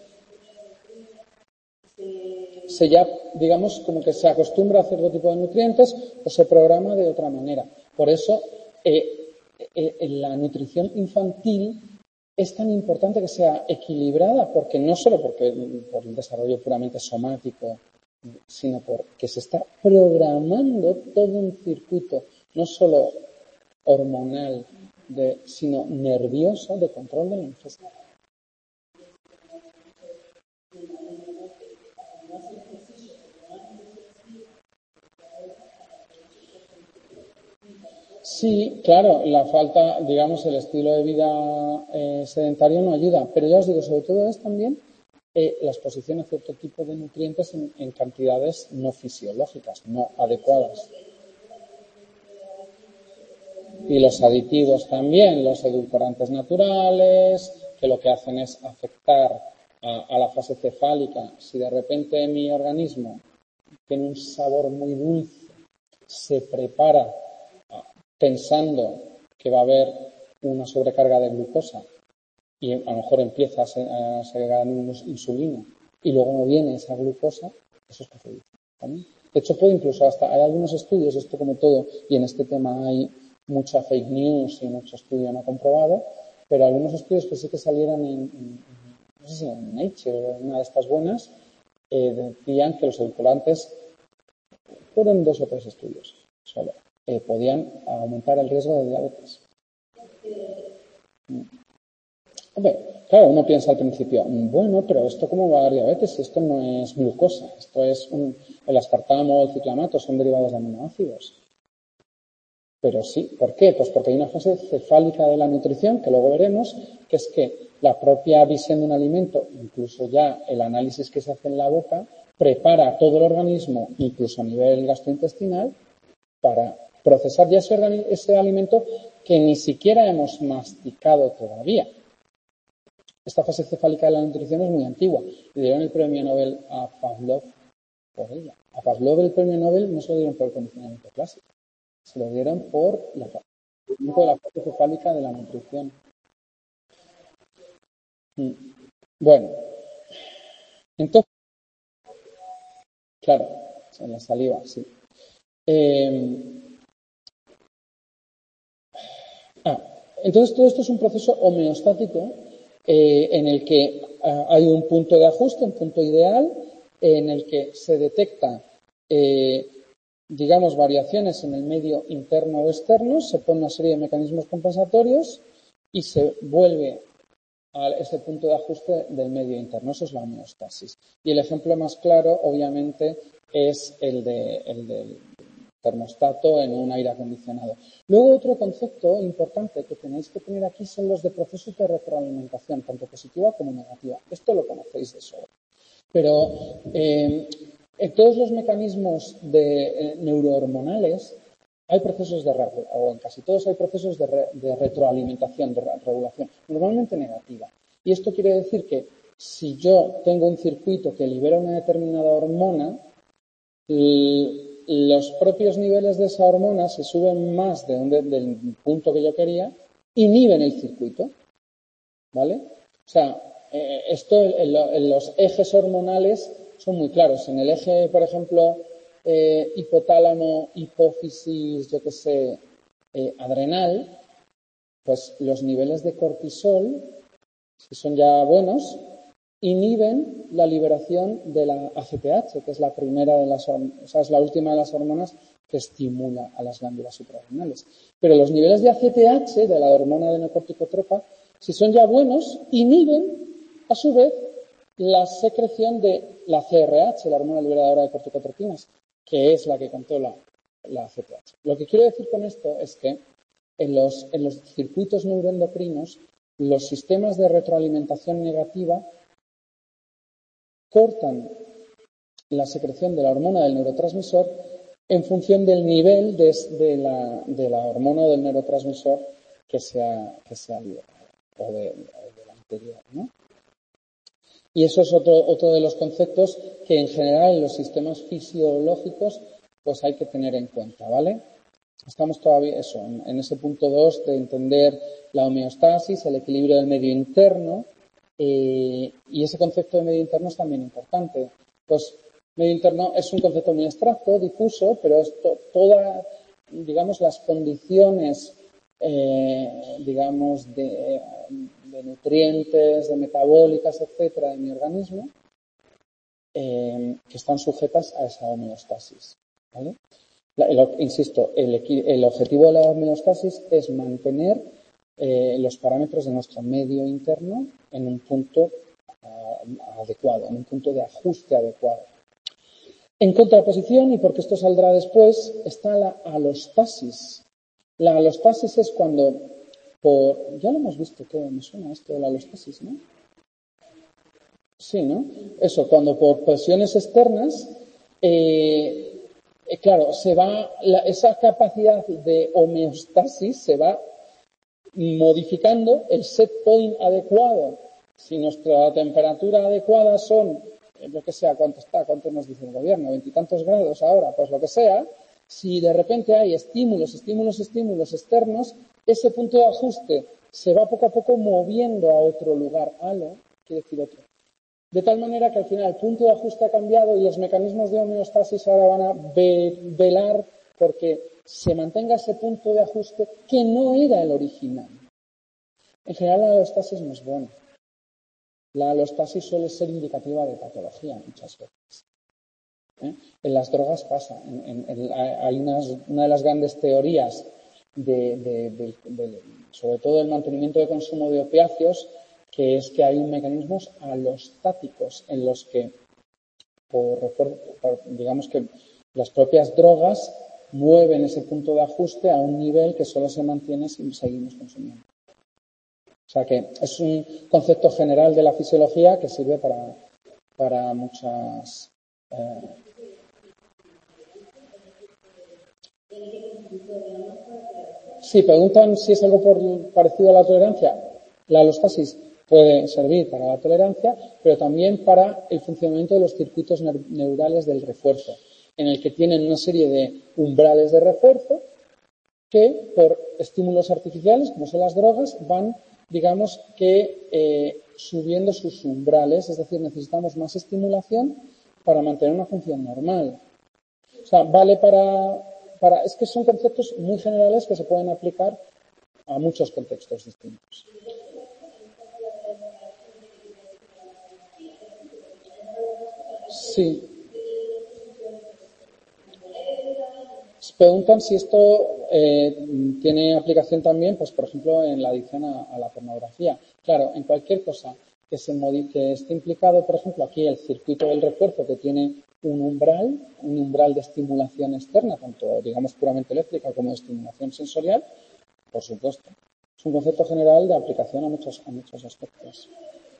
Se ya, digamos, como que se acostumbra a cierto tipo de nutrientes o se programa de otra manera. Por eso, eh, eh, la nutrición infantil es tan importante que sea equilibrada, porque no solo porque, por el desarrollo puramente somático, sino porque se está programando todo un circuito, no solo hormonal, de, sino nervioso, de control de la ingesta. Sí, claro, la falta, digamos, el estilo de vida eh, sedentario no ayuda, pero ya os digo, sobre todo es también eh, la exposición a cierto tipo de nutrientes en, en cantidades no fisiológicas, no adecuadas. Y los aditivos también, los edulcorantes naturales, que lo que hacen es afectar a, a la fase cefálica. Si de repente mi organismo tiene un sabor muy dulce, se prepara pensando que va a haber una sobrecarga de glucosa y a lo mejor empieza a segregar insulina y luego no viene esa glucosa, eso es perjudicial también. De hecho, puede incluso hasta, hay algunos estudios, esto como todo, y en este tema hay mucha fake news y mucho estudio no comprobado, pero algunos estudios que sí que salieran en, en no sé si en Nature o en una de estas buenas, eh, decían que los edulcorantes, fueron dos o tres estudios solo, eh, podían aumentar el riesgo de diabetes. Hombre, claro, uno piensa al principio, bueno, pero esto cómo va a dar diabetes si esto no es glucosa, esto es un, el aspartamo o el ciclamato, son derivados de aminoácidos. Pero sí, ¿por qué? Pues porque hay una fase cefálica de la nutrición, que luego veremos, que es que la propia visión de un alimento, incluso ya el análisis que se hace en la boca, prepara a todo el organismo, incluso a nivel gastrointestinal, para procesar ya ese, ese alimento que ni siquiera hemos masticado todavía. Esta fase cefálica de la nutrición es muy antigua. Le dieron el premio Nobel a Pavlov por ella. A Pavlov el premio Nobel no se lo dieron por el condicionamiento clásico, se lo dieron por la, por la fase cefálica de la nutrición. Bueno, entonces, claro, en la saliva, sí. Eh, ah, entonces todo esto es un proceso homeostático eh, en el que ah, hay un punto de ajuste, un punto ideal, en el que se detecta, eh, digamos, variaciones en el medio interno o externo, se pone una serie de mecanismos compensatorios y se vuelve a ese punto de ajuste del medio interno. Eso es la homeostasis. Y el ejemplo más claro, obviamente, es el, de, el del termostato en un aire acondicionado. Luego, otro concepto importante que tenéis que tener aquí son los de procesos de retroalimentación, tanto positiva como negativa. Esto lo conocéis de sobra. Pero eh, en todos los mecanismos de, eh, neurohormonales hay procesos de, o en casi todos hay procesos de, re, de retroalimentación, de regulación, normalmente negativa. Y esto quiere decir que si yo tengo un circuito que libera una determinada hormona, los propios niveles de esa hormona se suben más de un, de, del punto que yo quería, inhiben el circuito, ¿vale? O sea, eh, esto en, lo, en los ejes hormonales son muy claros. En el eje, por ejemplo, eh, hipotálamo, hipófisis, yo qué sé, eh, adrenal, pues los niveles de cortisol, si son ya buenos, inhiben la liberación de la A C T H, que es la primera de las, o sea, es la última de las hormonas que estimula a las glándulas suprarrenales. Pero los niveles de A C T H, de la hormona adenocorticotropa, si son ya buenos, inhiben, a su vez, la secreción de la C R H, la hormona liberadora de corticotropinas, que es la que controla la A C T H. Lo que quiero decir con esto es que en los, en los circuitos neuroendocrinos, los sistemas de retroalimentación negativa cortan la secreción de la hormona del neurotransmisor en función del nivel de, de, la, de la hormona o del neurotransmisor que sea, que sea liberado, o de, o de la anterior, ¿no? Y eso es otro, otro de los conceptos que en general en los sistemas fisiológicos pues hay que tener en cuenta, ¿vale? Estamos todavía eso, en, en ese punto dos de entender la homeostasis, el equilibrio del medio interno, eh, y ese concepto de medio interno es también importante. Pues medio interno es un concepto muy abstracto, difuso, pero es to, todas, digamos, las condiciones, eh, digamos, de, de nutrientes, de metabólicas, etcétera, de mi organismo, eh, que están sujetas a esa homeostasis, ¿vale? El, insisto, el, el objetivo de la homeostasis es mantener eh, los parámetros de nuestro medio interno en un punto uh, adecuado, en un punto de ajuste adecuado. En contraposición, y porque esto saldrá después, está la alostasis. La alostasis es cuando, por, ya lo hemos visto todo, me suena esto de la alostasis, ¿no? Sí, ¿no? Eso, cuando por presiones externas, eh, eh, claro, se va, la, esa capacidad de homeostasis se va modificando el set point adecuado. Si nuestra temperatura adecuada son, eh, lo que sea, ¿cuánto está? ¿Cuánto nos dice el gobierno? Veintitantos grados ahora, pues lo que sea. Si de repente hay estímulos, estímulos, estímulos externos, ese punto de ajuste se va poco a poco moviendo a otro lugar. Halo, quiere decir otro. De tal manera que al final el punto de ajuste ha cambiado y los mecanismos de homeostasis ahora van a velar porque se mantenga ese punto de ajuste que no era el original. En general la alostasis no es buena. La alostasis suele ser indicativa de patología muchas veces. ¿Eh? En las drogas pasa. En, en, en, hay unas, una de las grandes teorías de, de, de, de, sobre todo el mantenimiento de consumo de opiáceos, que es que hay mecanismos alostáticos en los que, por, por, digamos que las propias drogas mueven ese punto de ajuste a un nivel que solo se mantiene si seguimos consumiendo. O sea que es un concepto general de la fisiología que sirve para, para muchas. Eh, sí, preguntan si es algo por, parecido a la tolerancia. La alostasis puede servir para la tolerancia, pero también para el funcionamiento de los circuitos neurales del refuerzo, en el que tienen una serie de umbrales de refuerzo que, por estímulos artificiales, como son las drogas, van, digamos que, eh, subiendo sus umbrales, es decir, necesitamos más estimulación para mantener una función normal. O sea, vale para, para... Es que son conceptos muy generales que se pueden aplicar a muchos contextos distintos. Sí. Preguntan si esto eh, tiene aplicación también, pues por ejemplo, en la adicción a, a la pornografía. Claro, en cualquier cosa que se modifique, esté implicado, por ejemplo, aquí el circuito del refuerzo que tiene un umbral, un umbral de estimulación externa, tanto digamos puramente eléctrica como de estimulación sensorial, por supuesto. Es un concepto general de aplicación a muchos, a muchos aspectos.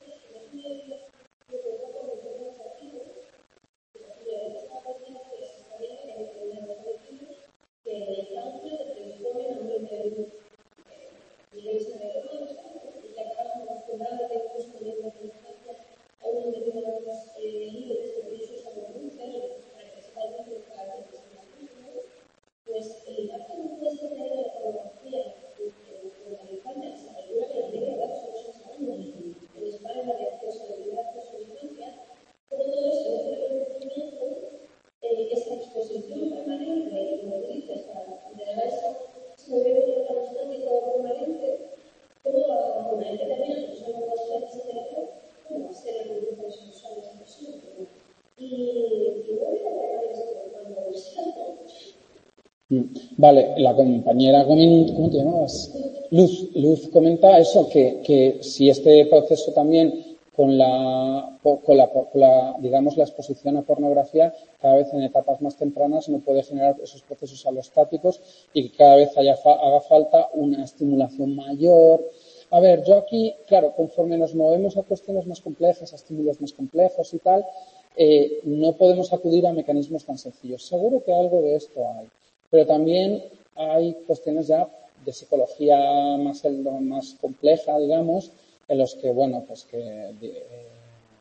Vale, la compañera, ¿cómo te llamabas? Luz, Luz comenta eso, que, que si este proceso también con la, con la, con la, digamos, la exposición a pornografía, cada vez en etapas más tempranas no puede generar esos procesos alostáticos y que cada vez haya, haga falta una estimulación mayor. A ver, yo aquí, claro, conforme nos movemos a cuestiones más complejas, a estímulos más complejos y tal, eh, no podemos acudir a mecanismos tan sencillos. Seguro que algo de esto hay. Pero también hay cuestiones ya de psicología más, más compleja, digamos, en los que, bueno, pues que, eh,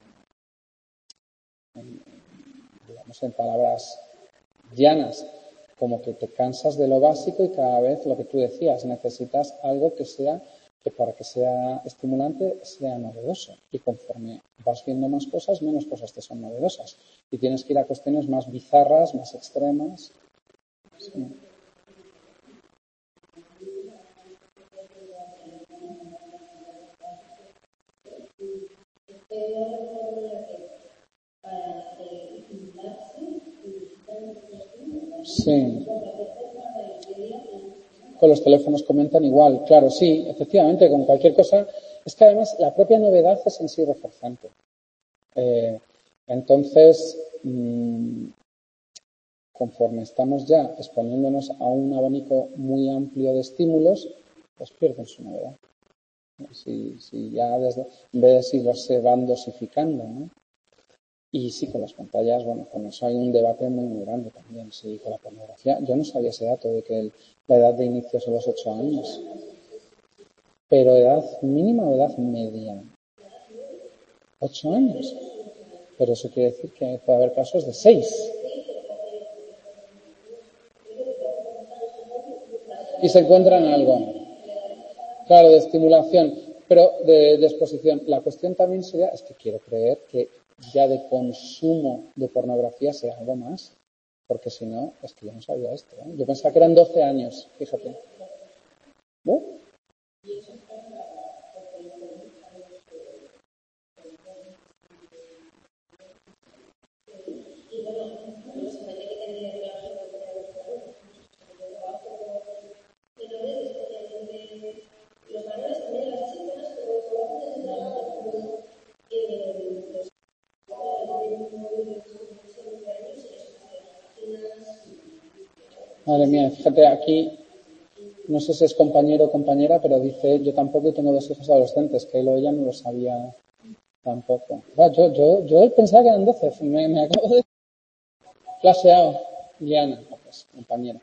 digamos en palabras llanas, como que te cansas de lo básico y cada vez lo que tú decías, necesitas algo que sea, que para que sea estimulante sea novedoso. Y conforme vas viendo más cosas, menos cosas te son novedosas. Y tienes que ir a cuestiones más bizarras, más extremas. Sí. Sí. Con los teléfonos comentan igual. Claro, sí, efectivamente, con cualquier cosa. Es que además la propia novedad es en sí reforzante. Eh, entonces, mmm, conforme estamos ya exponiéndonos a un abanico muy amplio de estímulos, pues pierden su novedad. Si, si ya desde, en vez de si los se van dosificando, ¿no? Y sí, con las pantallas, bueno, con eso hay un debate muy, muy grande también, sí, con la pornografía. Yo no sabía ese dato de que el, la edad de inicio son los ocho años. Pero edad mínima o edad media. Ocho años. Pero eso quiere decir que puede haber casos de seis. Y se encuentran algo. Claro, de estimulación, pero de, de exposición. La cuestión también sería, es que quiero creer que ya de consumo de pornografía sea algo más, porque si no, es que yo no sabía esto, ¿eh? Yo pensaba que eran doce años, fíjate. ¿No? Madre mía, fíjate aquí, no sé si es compañero o compañera, pero dice, yo tampoco tengo dos hijos adolescentes, que él o ella no lo sabía tampoco. Ah, yo, yo, yo pensaba que eran doce, me, me acabo de flasheado. Liana, pues, compañera.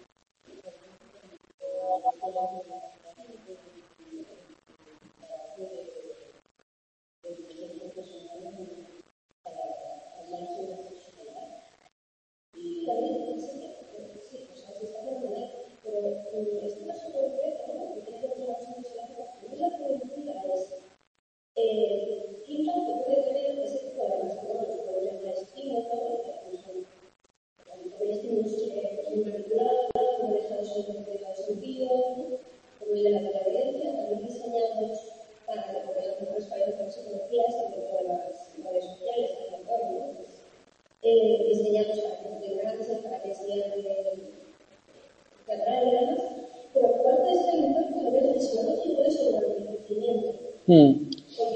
Hmm.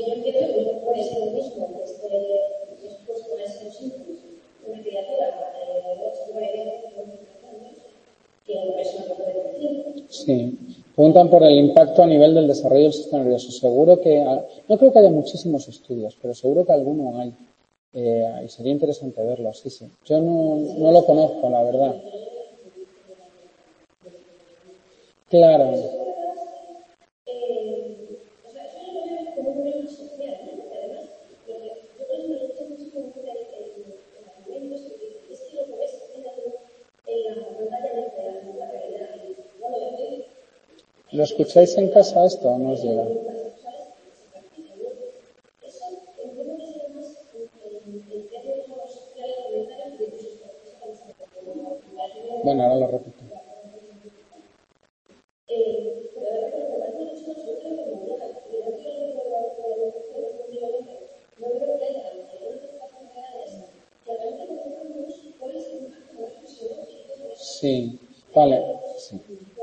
Sí. Preguntan por el impacto a nivel del desarrollo del sistema nervioso. Seguro que, no creo que haya muchísimos estudios, pero seguro que alguno hay. Eh, y sería interesante verlo, sí, sí. Yo no, no lo conozco, la verdad. Claro. ¿Lo escucháis en casa esto o no os llega? Bueno, ahora lo repito. Sí, vale. Sí.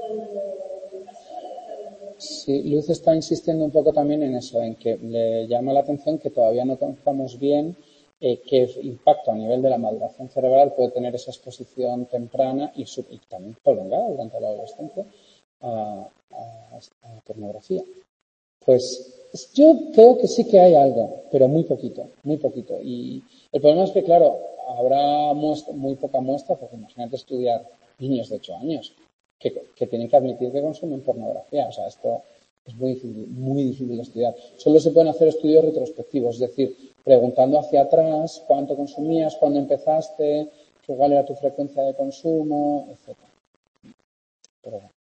Sí, Luz está insistiendo un poco también en eso, en que le llama la atención que todavía no conozcamos bien eh, qué impacto a nivel de la maduración cerebral puede tener esa exposición temprana y, sub, y también prolongada durante la adolescencia a, a, a la pornografía. Pues yo creo que sí que hay algo, pero muy poquito, muy poquito. Y el problema es que, claro, habrá muestra, muy poca muestra, porque imagínate estudiar niños de ocho años que, que tienen que admitir que consumen pornografía. O sea, esto es muy difícil, muy difícil de estudiar. Solo se pueden hacer estudios retrospectivos, es decir, preguntando hacia atrás cuánto consumías, cuándo empezaste, cuál era tu frecuencia de consumo, etcétera. Pero bueno.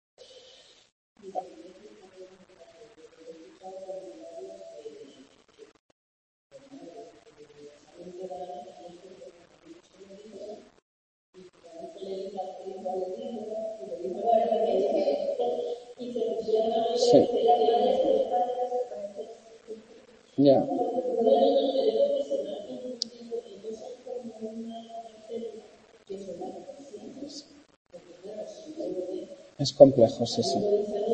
Sí. Ya. Es complejo, sí, sí.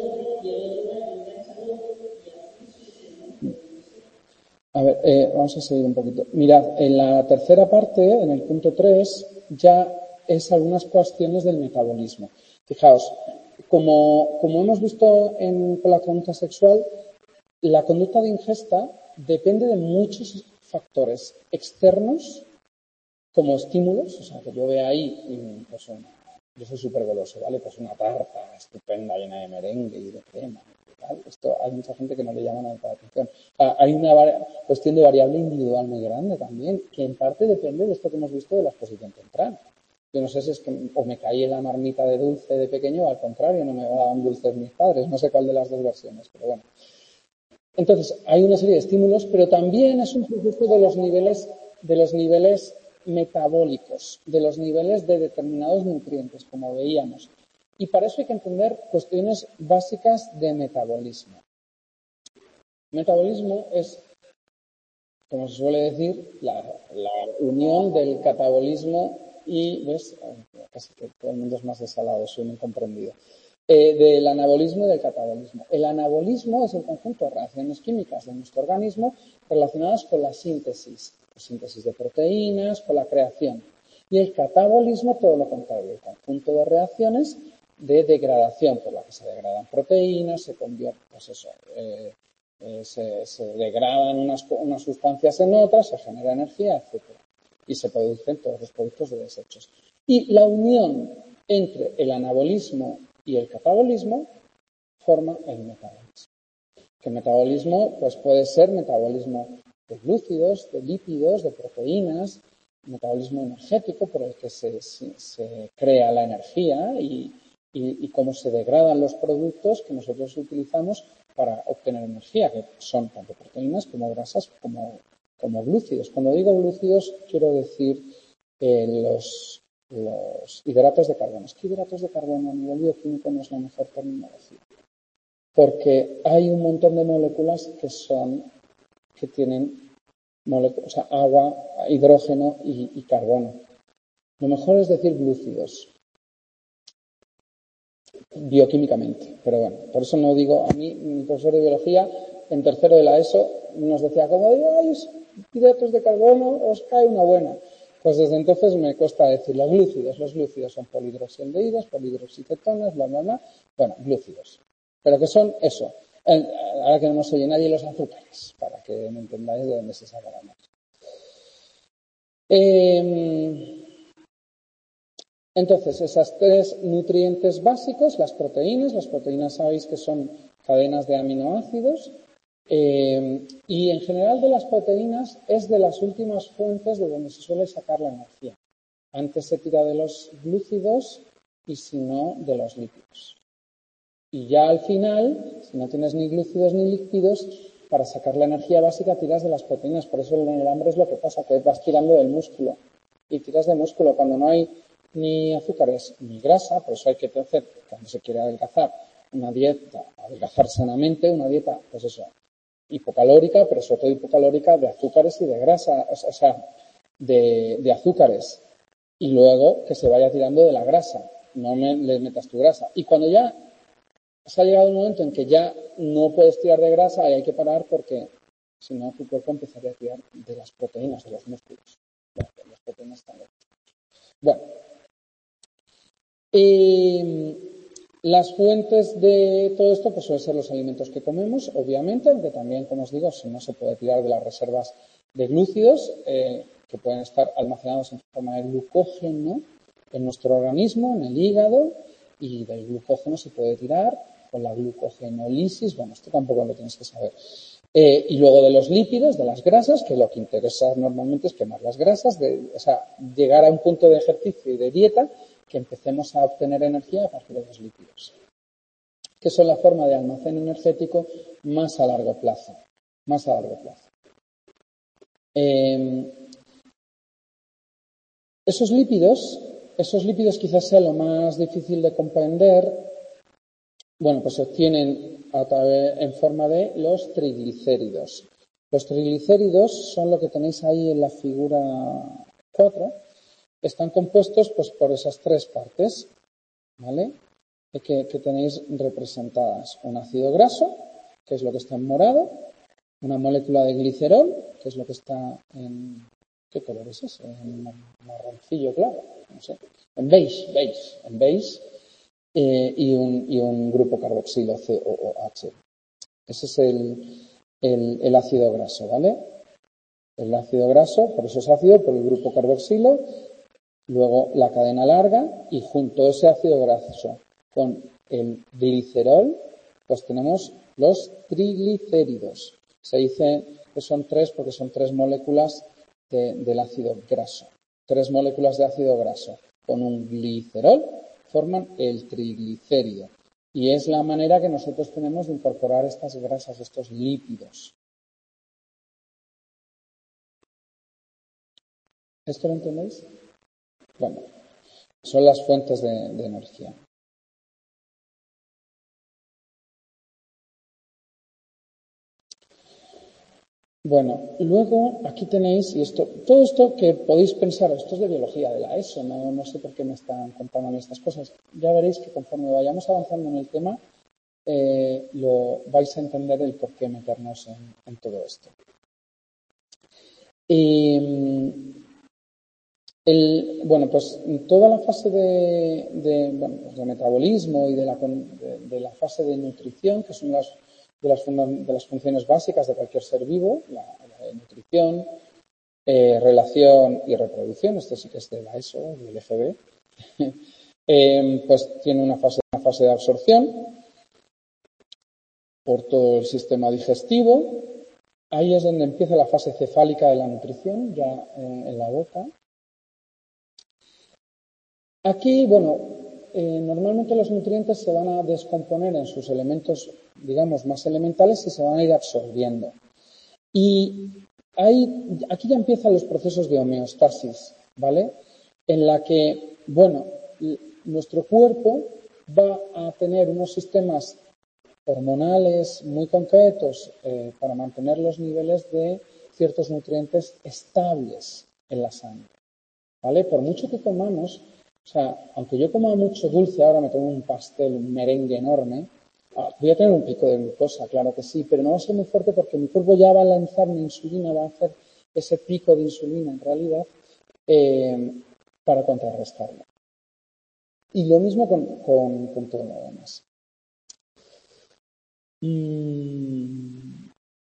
A ver, eh, vamos a seguir un poquito. Mirad, en la tercera parte, en el punto tres, ya es algunas cuestiones del metabolismo. Fijaos, como, como hemos visto en, con la conducta sexual, la conducta de ingesta depende de muchos factores externos como estímulos, o sea, que yo vea ahí, pues una, yo soy súper goloso, ¿vale? Pues una tarta estupenda llena de merengue y de crema, ¿vale? Esto hay mucha gente que no le llama nada la atención. O sea, hay una cuestión de variable individual muy grande también, que en parte depende de esto que hemos visto de la exposición temprana. Yo no sé si es que o me caí en la marmita de dulce de pequeño o al contrario, no me daban dulces mis padres, no sé cuál de las dos versiones, pero bueno. Entonces, hay una serie de estímulos, pero también es un proceso de los niveles, de los niveles metabólicos, de los niveles de determinados nutrientes, como veíamos. Y para eso hay que entender cuestiones básicas de metabolismo. Metabolismo es, como se suele decir, la, la unión del catabolismo y, ¿ves? Casi que todo el mundo es más desalado, soy muy comprendido. Eh, del anabolismo y del catabolismo. El anabolismo es el conjunto de reacciones químicas de nuestro organismo relacionadas con la síntesis, la síntesis de proteínas, con la creación. Y el catabolismo, todo lo contrario, el conjunto de reacciones de degradación, por la que se degradan proteínas, se convierten, pues eso, eh, eh, se, se degradan unas, unas sustancias en otras, se genera energía, etcétera. Y se producen todos los productos de desechos. Y la unión entre el anabolismo y el catabolismo forma el metabolismo. Que el metabolismo pues puede ser metabolismo de glúcidos, de lípidos, de proteínas, metabolismo energético por el que se, se, se crea la energía y, y, y cómo se degradan los productos que nosotros utilizamos para obtener energía, que son tanto proteínas como grasas como, como glúcidos. Cuando digo glúcidos quiero decir eh, los los hidratos de carbono. Es que hidratos de carbono a nivel bioquímico no es la mejor terminología. Porque hay un montón de moléculas que son, que tienen moléculas, o sea, agua, hidrógeno y, y carbono. Lo mejor es decir glúcidos. Bioquímicamente. Pero bueno, por eso no digo, a mí, mi profesor de biología, en tercero de la ESO, nos decía, como digáis hidratos de carbono, os cae una buena. Pues desde entonces me cuesta decir los glúcidos. Los glúcidos son polihidroxialdehídos, polihidroxicetonas, bla, bla, bla. Bueno, glúcidos. Pero que son eso. Ahora que no nos oye nadie, los azúcares, para que me entendáis de dónde se saca la marcha. Eh, entonces, esas tres nutrientes básicos, las proteínas, las proteínas sabéis que son cadenas de aminoácidos, Eh, y en general de las proteínas es de las últimas fuentes de donde se suele sacar la energía. Antes se tira de los glúcidos y si no, de los lípidos. Y ya al final, si no tienes ni glúcidos ni lípidos, para sacar la energía básica tiras de las proteínas. Por eso en el hambre es lo que pasa, que vas tirando del músculo. Y tiras de músculo cuando no hay ni azúcares ni grasa, por eso hay que hacer, cuando se quiere adelgazar, una dieta, adelgazar sanamente, una dieta, pues eso, hipocalórica, pero sobre todo hipocalórica de azúcares y de grasa, o sea, de, de azúcares. Y luego que se vaya tirando de la grasa, no me, le metas tu grasa. Y cuando ya se ha llegado un momento en que ya no puedes tirar de grasa, ahí hay que parar porque si no tu cuerpo empezaría a tirar de las proteínas, de los músculos. Las proteínas están lejos. Bueno. Eh, Las fuentes de todo esto pues suelen ser los alimentos que comemos, obviamente, aunque también, como os digo, si no se puede tirar de las reservas de glúcidos eh, que pueden estar almacenados en forma de glucógeno en nuestro organismo, en el hígado, y del glucógeno se puede tirar con la glucogenólisis, bueno, esto tampoco lo tienes que saber. Eh, y luego de los lípidos, de las grasas, que lo que interesa normalmente es quemar las grasas, de, o sea, llegar a un punto de ejercicio y de dieta que empecemos a obtener energía a partir de los lípidos, que son la forma de almacén energético más a largo plazo, más a largo plazo. Eh, esos lípidos, esos lípidos quizás sea lo más difícil de comprender, bueno, pues se obtienen a través, en forma de los triglicéridos. Los triglicéridos son lo que tenéis ahí en la figura cuatro, están compuestos pues por esas tres partes, ¿vale? Que, que tenéis representadas. Un ácido graso, que es lo que está en morado, una molécula de glicerol, que es lo que está en, ¿Qué color es ese? En marroncillo claro, no sé. En beige, beige, en beige eh, y, un, y un grupo carboxilo C O O H. Ese es el, el, el ácido graso, ¿vale? El ácido graso, por eso es ácido, por el grupo carboxilo, luego la cadena larga y junto a ese ácido graso con el glicerol, pues tenemos los triglicéridos. Se dice que son tres porque son tres moléculas de, del ácido graso. Tres moléculas de ácido graso con un glicerol forman el triglicérido. Y es la manera que nosotros tenemos de incorporar estas grasas, estos lípidos. ¿Esto lo entendéis? Bueno, son las fuentes de, de energía. Bueno, luego aquí tenéis, y esto, todo esto que podéis pensar, esto es de biología de la ESO, no, no sé por qué me están contando a mí estas cosas. Ya veréis que conforme vayamos avanzando en el tema, eh, lo vais a entender el por qué meternos en, en todo esto. Y, el, bueno, pues toda la fase de, de, bueno, pues de metabolismo y de la, de, de la fase de nutrición, que son las de las, de las funciones básicas de cualquier ser vivo, la, la de nutrición, eh, relación y reproducción, esto sí que es de la ESO, del F B, eh, pues tiene una fase, una fase de absorción por todo el sistema digestivo. Ahí es donde empieza la fase cefálica de la nutrición, ya eh, en la boca. Aquí, bueno, eh, normalmente los nutrientes se van a descomponer en sus elementos, digamos, más elementales y se van a ir absorbiendo. Y ahí, aquí ya empiezan los procesos de homeostasis, ¿vale? En la que, bueno, nuestro cuerpo va a tener unos sistemas hormonales muy concretos eh, para mantener los niveles de ciertos nutrientes estables en la sangre, ¿vale? Por mucho que comamos, o sea, aunque yo coma mucho dulce, ahora me tomo un pastel, un merengue enorme, ah, voy a tener un pico de glucosa, claro que sí, pero no va a ser muy fuerte porque mi cuerpo ya va a lanzar mi insulina, va a hacer ese pico de insulina en realidad eh, para contrarrestarlo. Y lo mismo con, con, con todo lo demás. Mm.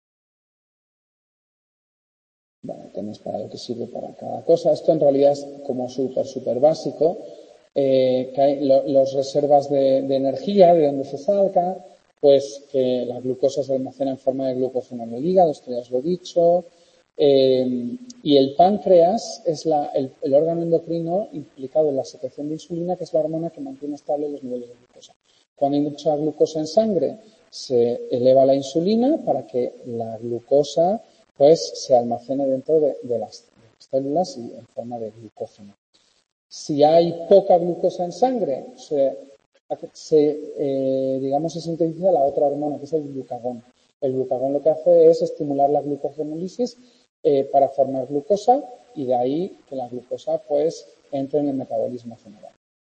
Bueno, tenéis para lo que sirve para cada cosa. Esto en realidad es como súper, súper básico. Eh, que hay lo, las reservas de, de energía, de donde se salga, pues que la glucosa se almacena en forma de glucógeno en el hígado, esto ya os lo he dicho. Eh, y el páncreas es la, el, el órgano endocrino implicado en la secreción de insulina, que es la hormona que mantiene estable los niveles de glucosa. Cuando hay mucha glucosa en sangre, se eleva la insulina para que la glucosa pues se almacene dentro de, de, las, de las células y en forma de glucógeno. Si hay poca glucosa en sangre, se, se eh, digamos, se sintetiza la otra hormona, que es el glucagón. El glucagón lo que hace es estimular la glucogenólisis eh, para formar glucosa y de ahí que la glucosa pues entre en el metabolismo general.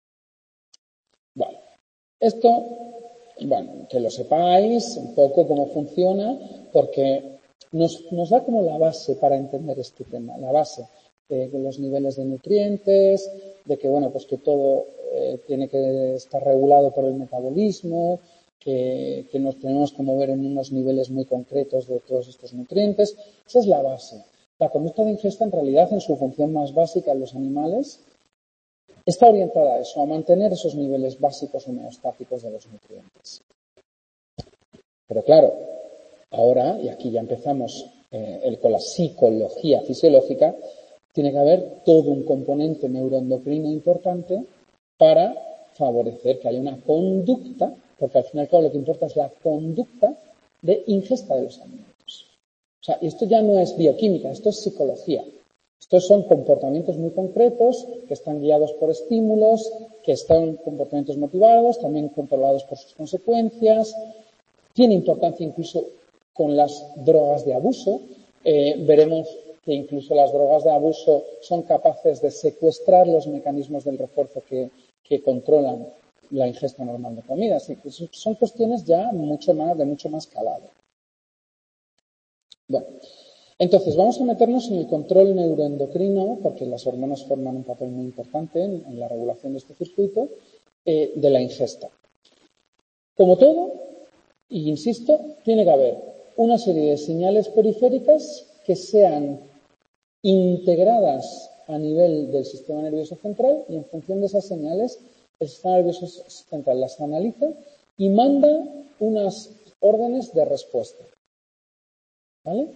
Vale. Esto, bueno, que lo sepáis un poco cómo funciona, porque Nos, nos da como la base para entender este tema, la base de los niveles de nutrientes, de que, bueno, pues que todo eh, tiene que estar regulado por el metabolismo, que, que nos tenemos que mover en unos niveles muy concretos de todos estos nutrientes. Esa es la base. La conducta de ingesta, en realidad, en su función más básica en los animales, está orientada a eso, a mantener esos niveles básicos homeostáticos de los nutrientes. Pero claro, ahora, y aquí ya empezamos eh, el, con la psicología fisiológica, tiene que haber todo un componente neuroendocrino importante para favorecer que haya una conducta, porque al fin y al cabo lo que importa es la conducta de ingesta de los alimentos. O sea, esto ya no es bioquímica, esto es psicología. Estos son comportamientos muy concretos que están guiados por estímulos, que están comportamientos motivados, también controlados por sus consecuencias. Tiene importancia incluso con las drogas de abuso. Eh, veremos que incluso las drogas de abuso son capaces de secuestrar los mecanismos del refuerzo que, que controlan la ingesta normal de comida. Así que son cuestiones ya mucho más, de mucho más calado. Bueno, Entonces, vamos a meternos en el control neuroendocrino, porque las hormonas forman un papel muy importante en, en la regulación de este circuito, eh, de la ingesta. Como todo, y insisto, tiene que haber una serie de señales periféricas que sean integradas a nivel del sistema nervioso central y en función de esas señales el sistema nervioso central las analiza y manda unas órdenes de respuesta. ¿Vale?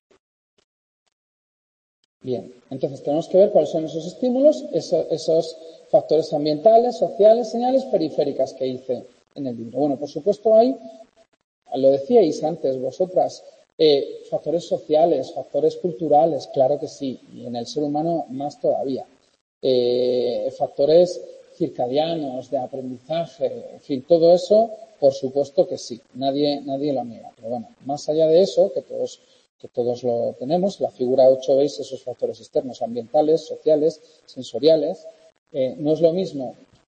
Bien, entonces tenemos que ver cuáles son esos estímulos, esos, esos factores ambientales, sociales, señales periféricas que hice en el libro. Bueno, por supuesto hay, lo decíais antes vosotras, eh, factores sociales, factores culturales, claro que sí, y en el ser humano más todavía. Eh, factores circadianos, de aprendizaje, en fin, todo eso, por supuesto que sí, nadie, nadie lo niega. Pero bueno, más allá de eso, que todos, que todos lo tenemos, la figura ocho veis esos factores externos, ambientales, sociales, sensoriales. Eh, no es lo mismo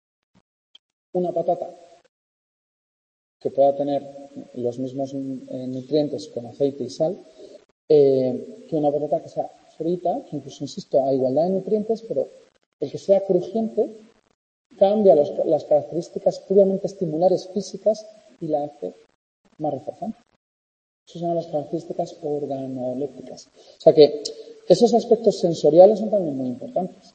una patata que pueda tener los mismos eh, nutrientes con aceite y sal, eh, que una patata que sea frita, que incluso, insisto, a igualdad de nutrientes, pero el que sea crujiente cambia los, las características puramente estimulares físicas y la hace más reforzante. Esas son las características organolépticas. O sea que esos aspectos sensoriales son también muy importantes.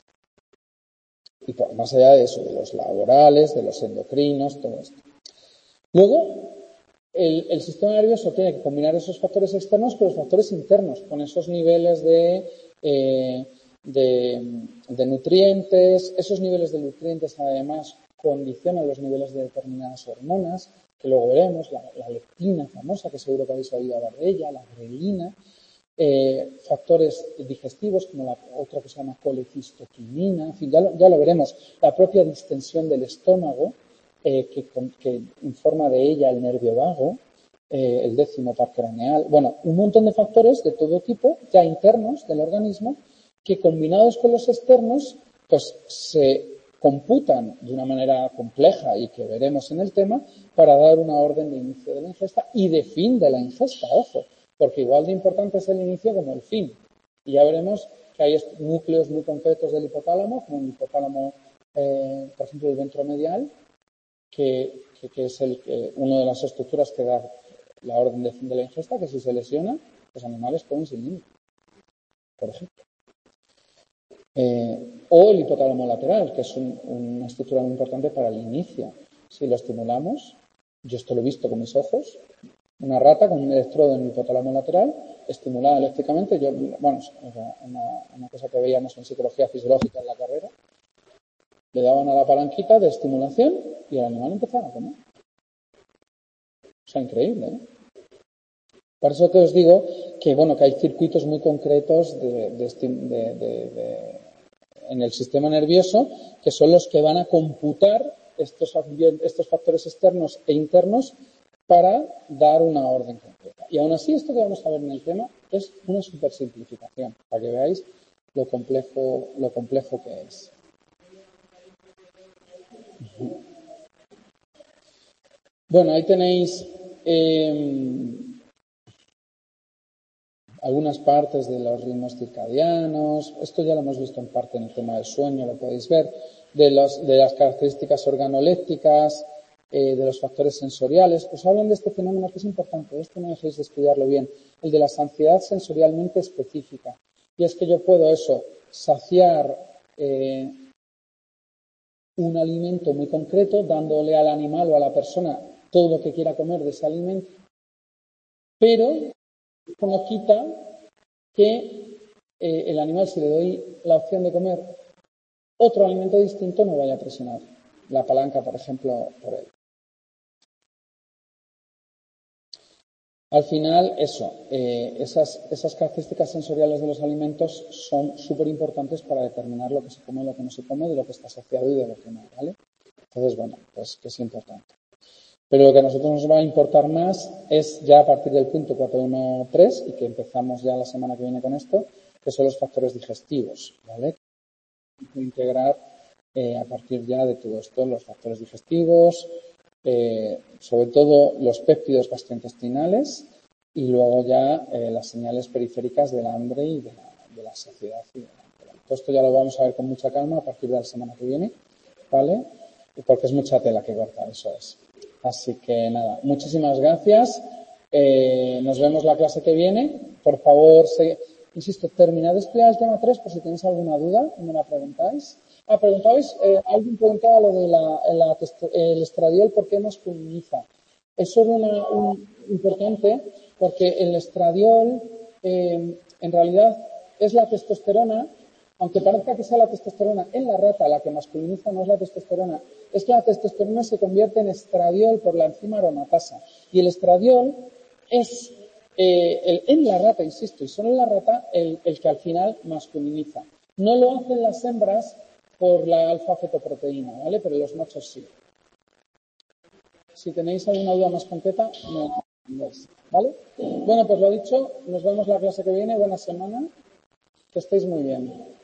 Y por, más allá de eso, de los laborales, de los endocrinos, todo esto. Luego, el, el sistema nervioso tiene que combinar esos factores externos con los factores internos, con esos niveles de, eh, de, de nutrientes. Esos niveles de nutrientes, además, condicionan los niveles de determinadas hormonas, que luego veremos, la, la leptina famosa, que seguro que habéis oído hablar de ella, la grelina, eh, factores digestivos, como la otra que se llama colecistoquinina, en fin, ya lo, ya lo veremos, la propia distensión del estómago, eh, que, que informa de ella el nervio vago, eh, el décimo par craneal, bueno, un montón de factores de todo tipo, ya internos del organismo, que combinados con los externos, pues se computan de una manera compleja y que veremos en el tema para dar una orden de inicio de la ingesta y de fin de la ingesta, ojo, porque igual de importante es el inicio como el fin. Y ya veremos que hay núcleos muy concretos del hipotálamo, como el hipotálamo, eh, por ejemplo, el ventromedial, que, que, que es el, eh, una de las estructuras que da la orden de fin de la ingesta, que si se lesiona, los animales pueden sin límite, por ejemplo. Eh, o el hipotálamo lateral, que es un, una estructura muy importante para el inicio. Si lo estimulamos, yo esto lo he visto con mis ojos, una rata con un electrodo en el hipotálamo lateral, estimulada eléctricamente, yo, bueno, una, una cosa que veíamos en psicología fisiológica en la carrera, le daban a la palanquita de estimulación y el animal empezaba a comer. O sea, increíble, ¿eh? Por eso que os digo que, bueno, que hay circuitos muy concretos de, de, de, de, de, en el sistema nervioso que son los que van a computar estos, estos factores externos e internos para dar una orden completa. Y aún así, esto que vamos a ver en el tema es una supersimplificación, para que veáis lo complejo, lo complejo que es. Bueno, ahí tenéis eh, algunas partes de los ritmos circadianos. Esto ya lo hemos visto en parte en el tema del sueño, lo podéis ver, de, los, de las características organolépticas, eh, de los factores sensoriales. Pues hablan de este fenómeno que es importante, esto no dejéis de estudiarlo bien, el de la saciedad sensorialmente específica. Y es que yo puedo eso, saciar eh, un alimento muy concreto, dándole al animal o a la persona todo lo que quiera comer de ese alimento, pero esto no quita que eh, el animal, si le doy la opción de comer otro alimento distinto, no vaya a presionar la palanca, por ejemplo, por él. Al final, eso, eh, esas, esas características sensoriales de los alimentos son súper importantes para determinar lo que se come, lo que no se come, de lo que está saciado y de lo que no, ¿vale? Entonces, bueno, pues que es importante. Pero lo que a nosotros nos va a importar más es ya a partir del punto cuatro punto trece, y que empezamos ya la semana que viene con esto, que son los factores digestivos, ¿vale? Integrar eh, a partir ya de todo esto los factores digestivos, eh, sobre todo los péptidos gastrointestinales y luego ya eh, las señales periféricas del hambre y de la, de la saciedad. Y de la, todo esto ya lo vamos a ver con mucha calma a partir de la semana que viene, ¿vale? Porque es mucha tela que cortar, eso es. Así que nada, muchísimas gracias. Eh, nos vemos la clase que viene. Por favor, se, insisto, terminad de estudiar el tema tres por si tenéis alguna duda y me la preguntáis. Ah, preguntabais, eh, alguien preguntaba lo de la, la, el estradiol, ¿por qué masculiniza? Eso es una, un, importante porque el estradiol eh, en realidad es la testosterona, aunque parezca que sea la testosterona en la rata la que masculiniza, no es la testosterona, es que la testosterona se convierte en estradiol por la enzima aromatasa. Y el estradiol es eh, el, en la rata, insisto, y solo en la rata el, el que al final masculiniza. No lo hacen las hembras por la alfa-fetoproteína, ¿vale? Pero los machos sí. Si tenéis alguna duda más concreta, no, no ¿vale? Bueno, pues lo dicho, nos vemos la clase que viene. Buena semana. Que estéis muy bien.